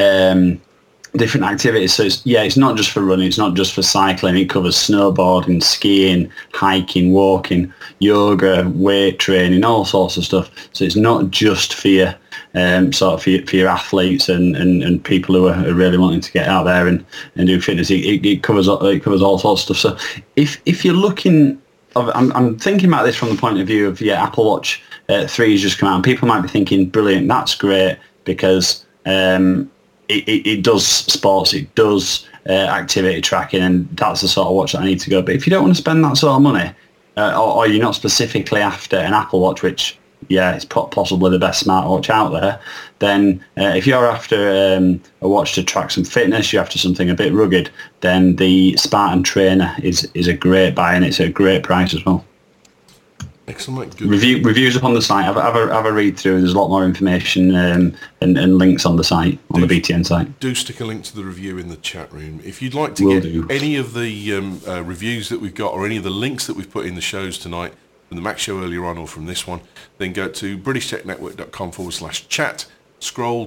Speaker 3: um, different activities. So it's, yeah, it's not just for running. It's not just for cycling. It covers snowboarding, skiing, hiking, walking, yoga, weight training, all sorts of stuff. So it's not just for your um, sort of for your, for your athletes and, and, and people who are really wanting to get out there and, and do fitness. It, it, it covers it covers all sorts of stuff. So if if you're looking, I'm I'm thinking about this from the point of view of yeah, Apple Watch uh, three has just come out, and people might be thinking, brilliant, that's great because um, It, it, it does sports, it does uh, activity tracking, and that's the sort of watch that I need to go. But if you don't want to spend that sort of money, uh, or, or you're not specifically after an Apple Watch, which, yeah, it's possibly the best smartwatch out there, then uh, if you're after um, a watch to track some fitness, you're after something a bit rugged, then the Spartan Trainer is, is a great buy, and it's a great price as well.
Speaker 1: Excellent. Good.
Speaker 3: Review, reviews up on the site. Have, a- have, a, have a read through. There's a lot more information um, and, and links on the site, on
Speaker 1: do,
Speaker 3: the B T N site.
Speaker 1: Do stick a link to the review in the chat room. If you'd like to
Speaker 3: Will
Speaker 1: get
Speaker 3: do.
Speaker 1: any of the um, uh, reviews that we've got or any of the links that we've put in the shows tonight, from the Mac show earlier on or from this one, then go to britishtechnetwork.com forward slash chat, scroll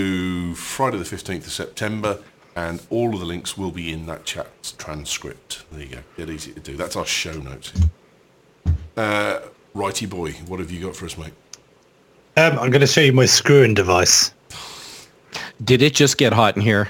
Speaker 1: to Friday the fifteenth of September, and all of the links will be in that chat transcript. There you go. Dead easy to do. That's our show notes. Uh, Righty boy, what have you got for us, mate?
Speaker 4: Um, I'm going to show you my screwing device.
Speaker 2: Did it just get hot in here?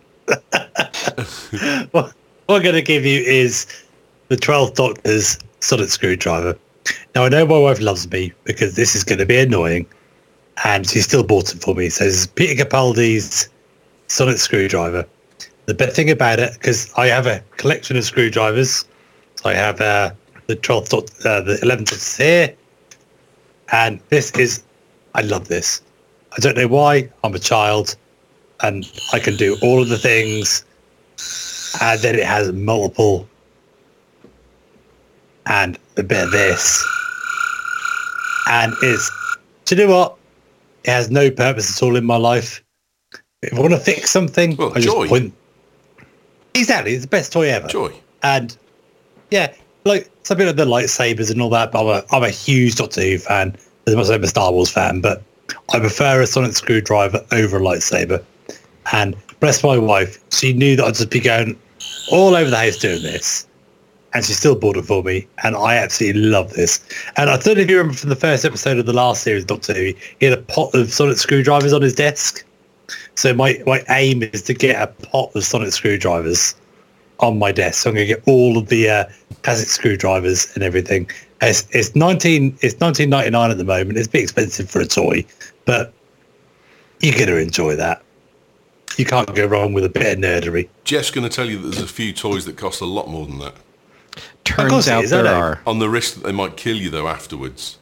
Speaker 4: What I'm going to give you is the twelfth Doctor's solid screwdriver. Now, I know my wife loves me because this is going to be annoying, and she still bought it for me. So it's Peter Capaldi's Sonic Screwdriver. The best thing about it, because I have a collection of screwdrivers. So I have uh, the twelfth, dot, uh, the eleventh dots here, and this is, I love this. I don't know why. I'm a child, and I can do all of the things, and then it has multiple, and a bit of this, and it's, do you know what? It has no purpose at all in my life. If I want to fix something,
Speaker 1: Well,
Speaker 4: I just
Speaker 1: joy.
Speaker 4: point. Exactly, it's the best toy ever.
Speaker 1: Joy.
Speaker 4: And yeah, like something like the lightsabers and all that. But I'm a, I'm a huge Doctor Who fan, as much as I'm a Star Wars fan. But I prefer a sonic screwdriver over a lightsaber. And bless my wife, she knew that I'd just be going all over the house doing this, and she still bought it for me. And I absolutely love this. And I don't know if you remember from the first episode of the last series, Doctor Who, he had a pot of sonic screwdrivers on his desk. So my, my aim is to get a pot of sonic screwdrivers on my desk. So I'm going to get all of the uh, classic screwdrivers and everything. It's, it's nineteen it's nineteen ninety-nine at the moment. It's a bit expensive for a toy, but you're going to enjoy that. You can't go wrong with a bit of nerdery.
Speaker 1: Jeff's going to tell you that there's a few toys that cost a lot more than that.
Speaker 2: Turns
Speaker 4: course it
Speaker 2: out
Speaker 4: is,
Speaker 2: there
Speaker 4: I know.
Speaker 2: are.
Speaker 1: On the risk that they might kill you, though, afterwards.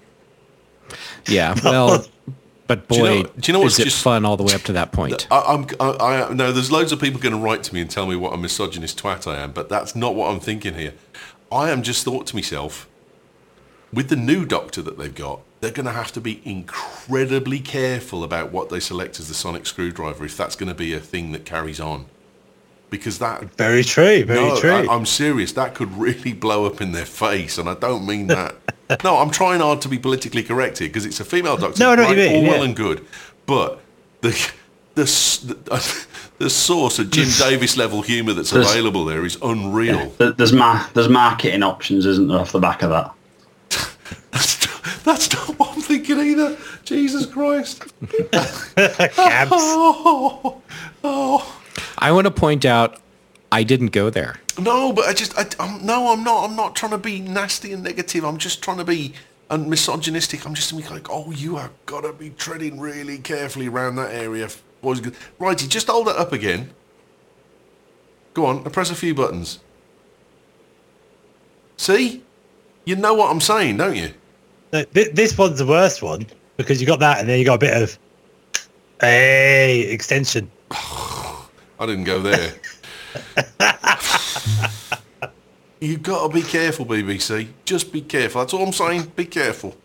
Speaker 2: Yeah, well, but boy,
Speaker 1: Do you know- do you know what's
Speaker 2: is it
Speaker 1: just-
Speaker 2: fun all the way up to that point.
Speaker 1: I, I'm, I, I no. There's loads of people going to write to me and tell me what a misogynist twat I am, but that's not what I'm thinking here. I am just thought to myself, with the new Doctor that they've got, they're going to have to be incredibly careful about what they select as the sonic screwdriver if that's going to be a thing that carries on, because that.
Speaker 4: Very true, very
Speaker 1: no,
Speaker 4: true.
Speaker 1: I, I'm serious. That could really blow up in their face, and I don't mean that. No, I'm trying hard to be politically correct here because it's a female Doctor.
Speaker 4: No, I know what
Speaker 1: right,
Speaker 4: you mean,
Speaker 1: all well
Speaker 4: yeah.
Speaker 1: and good, but the the s- the, the source of Jim Davis level humour that's
Speaker 3: There's-
Speaker 1: available there is unreal.
Speaker 3: There- There's ma- there's marketing options, isn't there, off the back of that?
Speaker 1: That's not, that's not what I'm thinking either. Jesus Christ!
Speaker 4: Cabs.
Speaker 1: Oh, oh.
Speaker 2: I want to point out, I didn't go there.
Speaker 1: No, but I just, I, I'm, no, I'm not. I'm not trying to be nasty and negative. I'm just trying to be and misogynistic. I'm just like, oh, you have got to be treading really carefully around that area. Boys, righty, just hold it up again. Go on, press a few buttons. See, you know what I'm saying, don't you?
Speaker 4: No, th- this one's the worst one because you got that, and then you got a bit of hey extension.
Speaker 1: I didn't go there. You've got to be careful, B B C. Just be careful. That's all I'm saying. Be careful.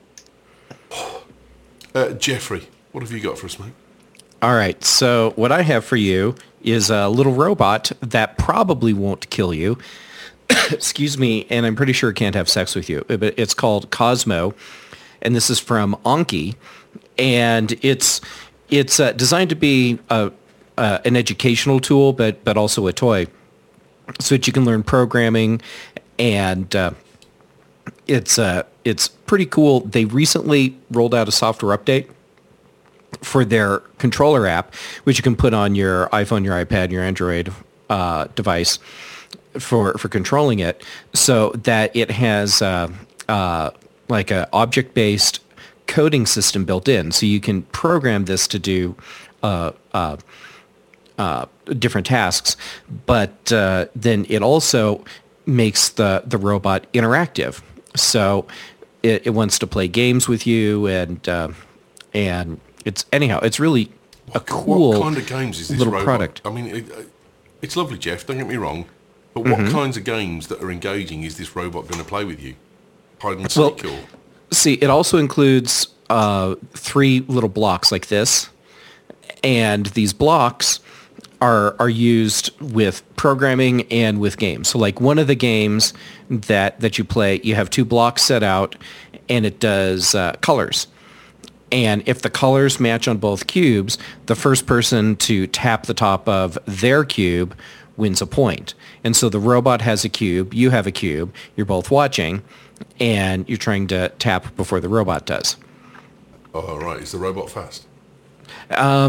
Speaker 1: Uh, Jeffrey, what have you got for us, mate?
Speaker 2: All right, so what I have for you is a little robot that probably won't kill you. Excuse me, and I'm pretty sure it can't have sex with you. But it's called Cosmo, and this is from Anki, and it's it's uh, designed to be a, uh, an educational tool, but but also a toy, so that you can learn programming, and uh, it's uh, it's pretty cool. They recently rolled out a software update for their controller app, which you can put on your iPhone, your iPad, your Android uh, device for for controlling it, so that it has uh, uh, like a object-based coding system built in, so you can program this to do uh, uh, uh, different tasks. But uh, then it also makes the the robot interactive, so it, it wants to play games with you, and uh, and it's anyhow, it's really a cool
Speaker 1: What kind of games is this
Speaker 2: little
Speaker 1: robot?
Speaker 2: product.
Speaker 1: I mean, it, uh, it's lovely, Jeff. Don't get me wrong, but what
Speaker 2: Mm-hmm.
Speaker 1: kinds of games that are engaging is this robot going to play with you? Hide and
Speaker 2: Well,
Speaker 1: seek, or
Speaker 2: See, it also includes uh, three little blocks like this, and these blocks are are used with programming and with games. So, like one of the games that that you play, you have two blocks set out, and it does uh, colors. And if the colors match on both cubes, the first person to tap the top of their cube wins a point. And so the robot has a cube, you have a cube, you're both watching, and you're trying to tap before the robot does.
Speaker 1: oh, right, is the robot fast?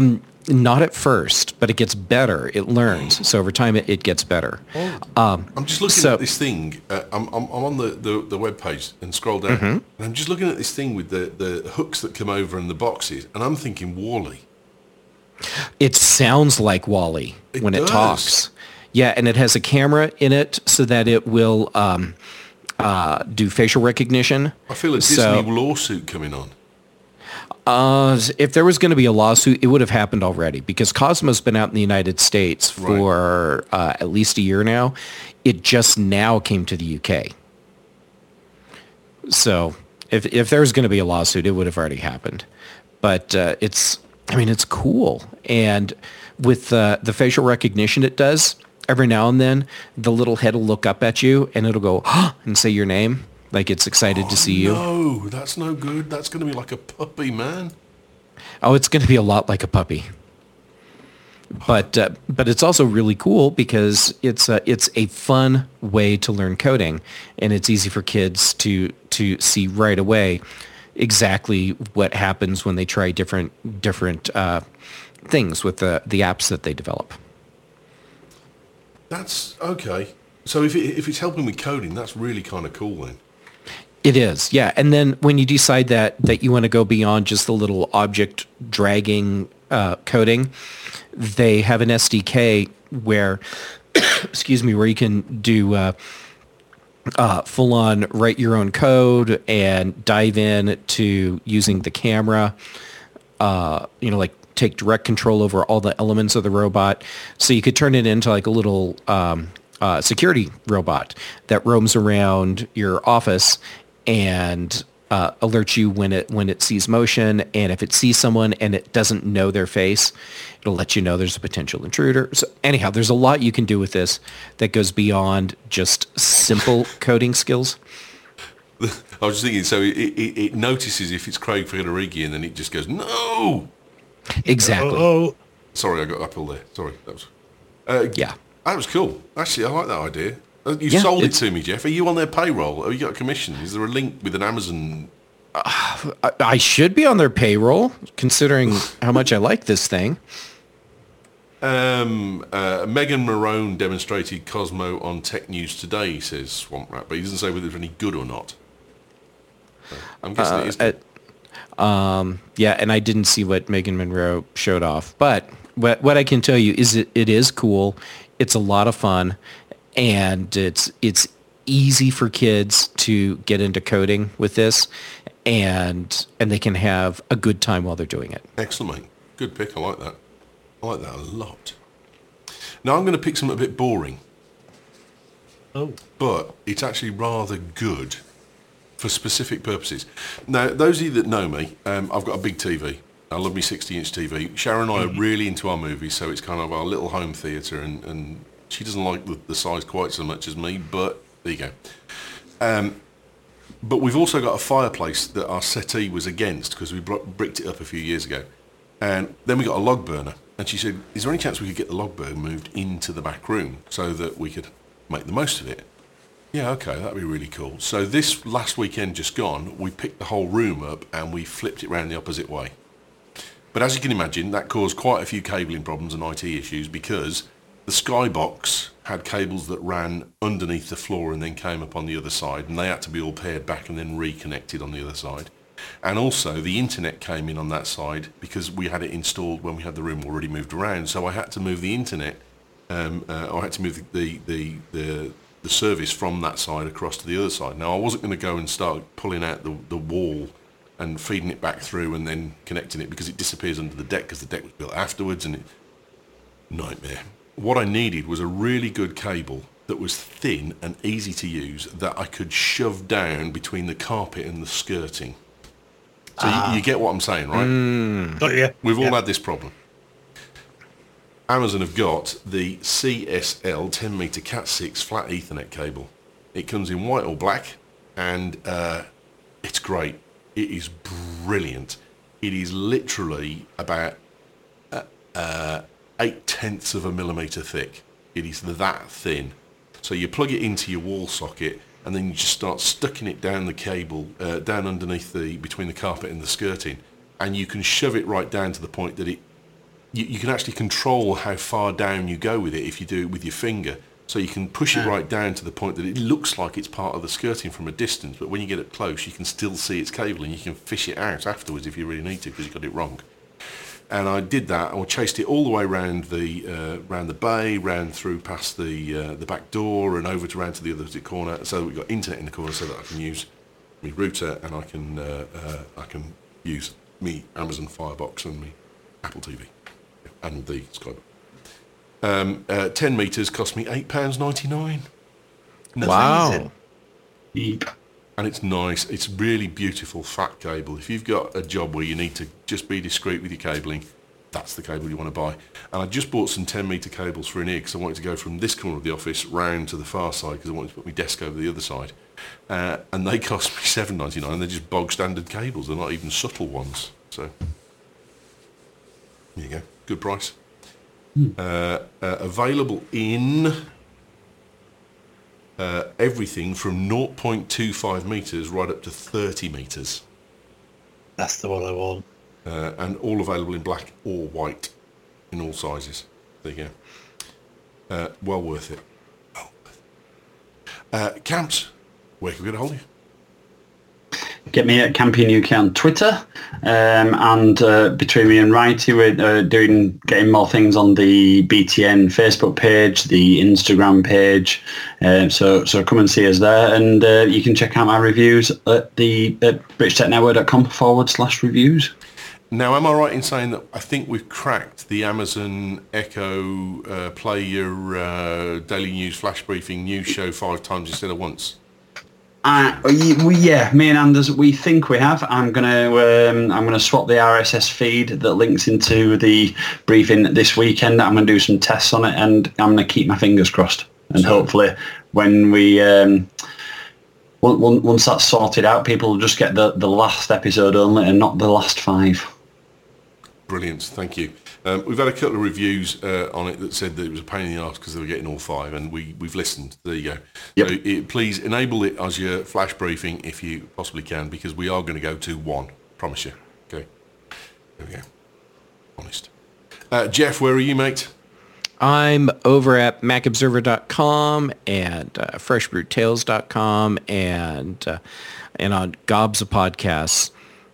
Speaker 2: not at first, but it gets better. It learns. So over time, it, it gets better. Um,
Speaker 1: I'm just looking
Speaker 2: so-
Speaker 1: at this thing. Uh, I'm, I'm, I'm on the, the, the web page and scroll down, and I'm just looking at this thing with the, the hooks that come over and the boxes, and I'm thinking Wall-E.
Speaker 2: It sounds like Wall-E
Speaker 1: It
Speaker 2: when it
Speaker 1: does.
Speaker 2: talks. Yeah, and it has a camera in it so that it will um, uh, do facial recognition.
Speaker 1: I feel a Disney
Speaker 2: So-
Speaker 1: lawsuit coming on.
Speaker 2: Uh, if there was going to be a lawsuit, it would have happened already because Cosmo's been out in the United States for uh, at least a year now. It just now came to the U K. So if if there was going to be a lawsuit, it would have already happened. But uh, it's, I mean, it's cool. And with uh, the facial recognition it does, every now and then the little head will look up at you and it'll go and say your name. Like it's excited to see you.
Speaker 1: No, that's no good. That's going to be like a puppy, man.
Speaker 2: Oh, it's going to be a lot like a puppy. But uh, but it's also really cool because it's a, it's a fun way to learn coding, and it's easy for kids to to see right away exactly what happens when they try different different uh, things with the the apps that they develop.
Speaker 1: That's okay. So if it, if it's helping with coding, that's really kind of cool then.
Speaker 2: It is, yeah. And then when you decide that that you want to go beyond just the little object dragging uh, coding, they have an S D K where, excuse me, where you can do uh, uh, full-on write your own code and dive in to using the camera. Uh, you know, like take direct control over all the elements of the robot. So you could turn it into like a little um, uh, security robot that roams around your office and uh, alerts you when it when it sees motion. And if it sees someone and it doesn't know their face, it'll let you know there's a potential intruder. So anyhow, there's a lot you can do with this that goes beyond just simple coding skills.
Speaker 1: I was just thinking, so it, it, it notices if it's Craig Federighi and then it just goes, no!
Speaker 2: Exactly.
Speaker 4: Oh,
Speaker 1: Sorry, I got uphill there. Sorry. That was, uh,
Speaker 2: Yeah.
Speaker 1: That was cool. Actually, I like that idea. Uh, You
Speaker 2: Yeah,
Speaker 1: sold it
Speaker 2: it's-
Speaker 1: to me, Jeff. Are you on their payroll? Have you got a commission? Is there a link with an Amazon?
Speaker 2: I, I should be on their payroll, considering how much I like this thing.
Speaker 1: Um, uh, Megan Marone demonstrated Cosmo on Tech News Today, says Swamp Rat, but he doesn't say whether it's any good or not. So I'm guessing it is good.
Speaker 2: Uh, um, yeah, and I didn't see what Megan Monroe showed off, but what what I can tell you is it, it is cool. It's a lot of fun, and it's it's easy for kids to get into coding with this, and and they can have a good time while they're doing it.
Speaker 1: Excellent, mate. Good pick. I like that. I like that a lot. Now I'm going to pick something a bit boring,
Speaker 4: oh,
Speaker 1: but it's actually rather good for specific purposes. Now, those of you that know me, um, I've got a big T V. I love me sixty-inch T V. Sharon and I are really into our movies, so it's kind of our little home theatre, and, and she doesn't like the, the size quite so much as me, but there you go. Um, but we've also got a fireplace that our settee was against because we bro- bricked it up a few years ago. And then we got a log burner. And she said, is there any chance we could get the log burner moved into the back room so that we could make the most of it? Yeah, okay, that'd be really cool. So this last weekend just gone, we picked the whole room up and we flipped it round the opposite way. But as you can imagine, that caused quite a few cabling problems and I T issues because the skybox had cables that ran underneath the floor and then came up on the other side, and they had to be all paired back and then reconnected on the other side. And also the internet came in on that side because we had it installed when we had the room already moved around. So I had to move the internet, um, uh, I had to move the, the, the, the service from that side across to the other side. Now I wasn't going to go and start pulling out the, the wall and feeding it back through and then connecting it because it disappears under the deck because the deck was built afterwards, and it, nightmare. What I needed was a really good cable that was thin and easy to use that I could shove down between the carpet and the skirting. So you, you get what I'm saying, right?
Speaker 4: oh yeah.
Speaker 1: We've all
Speaker 4: yeah.
Speaker 1: had this problem. Amazon have got the C S L ten meter cat six flat Ethernet cable. It comes in white or black, and uh, it's great. It is brilliant. It is literally about uh, uh, eight tenths of a millimeter thick. It is that thin. So you plug it into your wall socket, and then you just start stucking it down the cable, uh, down underneath the, between the carpet and the skirting, and you can shove it right down to the point that it you, you can actually control how far down you go with it if you do it with your finger. So you can push it right down to the point that it looks like it's part of the skirting from a distance, but when you get it close, you can still see its cable, and you can fish it out afterwards if you really need to because you got it wrong. And I did that. I chased it all the way round the uh, round the bay, round through past the uh, the back door, and over to round to the other corner, so that we've got internet in the corner, so that I can use my router and I can uh, uh, I can use me Amazon Firebox and me Apple T V and the Sky. Um, uh, ten metres cost me eight pounds ninety-nine.
Speaker 2: Wow.
Speaker 3: Yep.
Speaker 1: And it's nice. It's really beautiful fat cable. If you've got a job where you need to just be discreet with your cabling, that's the cable you want to buy. And I just bought some ten metre cables for in here because I wanted to go from this corner of the office round to the far side because I wanted to put my desk over the other side. Uh, and they cost me seven ninety-nine, and they're just bog standard cables. They're not even subtle ones. So there you go. Good price. Uh, uh, available in uh, everything from zero point two five metres right up to thirty metres.
Speaker 4: That's the one I want.
Speaker 1: Uh, and all available in black or white in all sizes. There you go. Uh, well worth it. Well worth it. Uh, Camps, where can we get a hold of you?
Speaker 3: Get me at Campion U K on Twitter, um, and uh, between me and Righty, we're uh, doing getting more things on the B T N Facebook page, the Instagram page. Uh, so so come and see us there, and uh, you can check out my reviews at the at british tech network dot com forward slash reviews.
Speaker 1: Now, am I right in saying that I think we've cracked the Amazon Echo uh, play your uh, daily news flash briefing news show five times instead of once?
Speaker 3: Uh, we, yeah, me and Anders, we think we have. I'm gonna um, I'm gonna swap the R S S feed that links into the briefing this weekend. I'm gonna do some tests on it, and I'm gonna keep my fingers crossed. And so, hopefully, when we um, once, once that's sorted out, people will just get the, the last episode only, and not the last five.
Speaker 1: Brilliant, thank you. Um, we've had a couple of reviews uh, on it that said that it was a pain in the arse because they were getting all five, and we, we've listened. There you go.
Speaker 3: Yep.
Speaker 1: So it, please enable it as your flash briefing if you possibly can, because we are going to go to one. Promise you. Okay. There we go. Honest. Uh, Jeff, where are you, mate?
Speaker 2: I'm over at mac observer dot com and uh, fresh brewed tales dot com and uh, and on Gobs of Podcasts.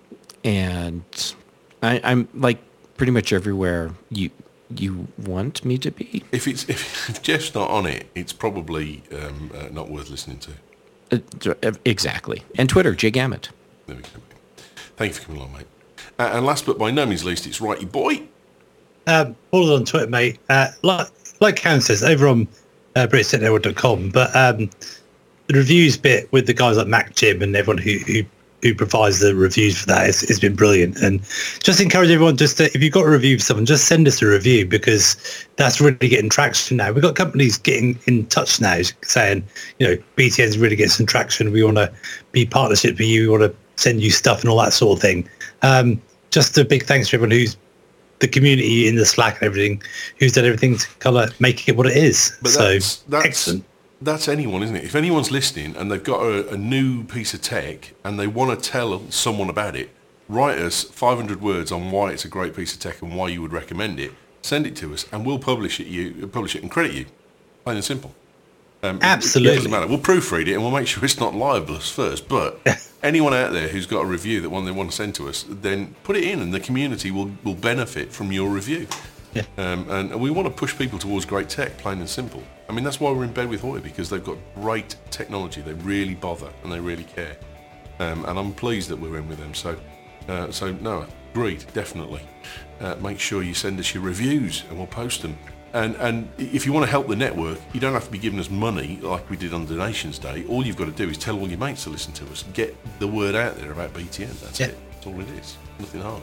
Speaker 2: And I, I'm like pretty much everywhere you you want me to be.
Speaker 1: If it's if, if Jeff's not on it, it's probably um, uh, not worth listening to.
Speaker 2: Uh, exactly. And Twitter, J Gammett.
Speaker 1: There we go. Thank you for coming along, mate. Uh, and last but by no means least, it's Righty Boy.
Speaker 4: Um, follow us on Twitter, mate. Uh, like like Cam says, over on uh, british tech network dot com. But um, the reviews bit with the guys like Mac Jim and everyone who, who who provides the reviews for that, it's, it's been brilliant. And just encourage everyone, just to, if you've got a review for someone, just send us a review, because that's really getting traction now. We've got companies getting in touch now saying, you know, B T N's really getting some traction. We want to be partnership with you. We want to send you stuff and all that sort of thing. Um, just a big thanks to everyone who's the community in the Slack and everything, who's done everything to kind of make it what it is.
Speaker 1: But
Speaker 4: so
Speaker 1: that's, that's,
Speaker 4: excellent.
Speaker 1: That's anyone, isn't it? If anyone's listening and they've got a, a new piece of tech and they want to tell someone about it, write us five hundred words on why it's a great piece of tech and why you would recommend it. Send it to us, and we'll publish it. You publish it and credit you. Plain and simple. Um,
Speaker 4: Absolutely.
Speaker 1: It doesn't matter. We'll proofread it and we'll make sure it's not libelous first. But anyone out there who's got a review that one they want to send to us, then put it in, and the community will, will benefit from your review.
Speaker 4: Yeah.
Speaker 1: Um, and we want to push people towards great tech, plain and simple. I mean, that's why we're in bed with Hoy, because they've got great technology. They really bother and they really care. Um, and I'm pleased that we're in with them. So, uh, so no, agreed, definitely. Uh, make sure you send us your reviews and we'll post them. And and if you want to help the network, you don't have to be giving us money like we did on Donations Day. All you've got to do is tell all your mates to listen to us. Get the word out there about B T N. That's
Speaker 4: yeah.
Speaker 1: it. That's all it is. Nothing hard.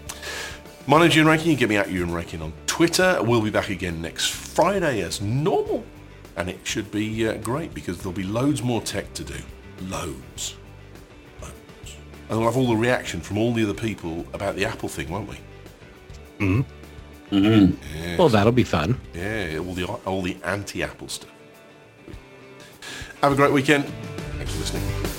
Speaker 1: My name's Ewan Rankin. You can get me at Ewan Rankin on Twitter. We'll be back again next Friday as normal. And it should be uh, great, because there'll be loads more tech to do. Loads. Loads. And we'll have all the reaction from all the other people about the Apple thing, won't we?
Speaker 4: Mm-hmm.
Speaker 3: Mm-hmm.
Speaker 1: Yes.
Speaker 2: Well, that'll be fun.
Speaker 1: Yeah, all the, all the anti-Apple stuff. Have a great weekend. Thanks for listening.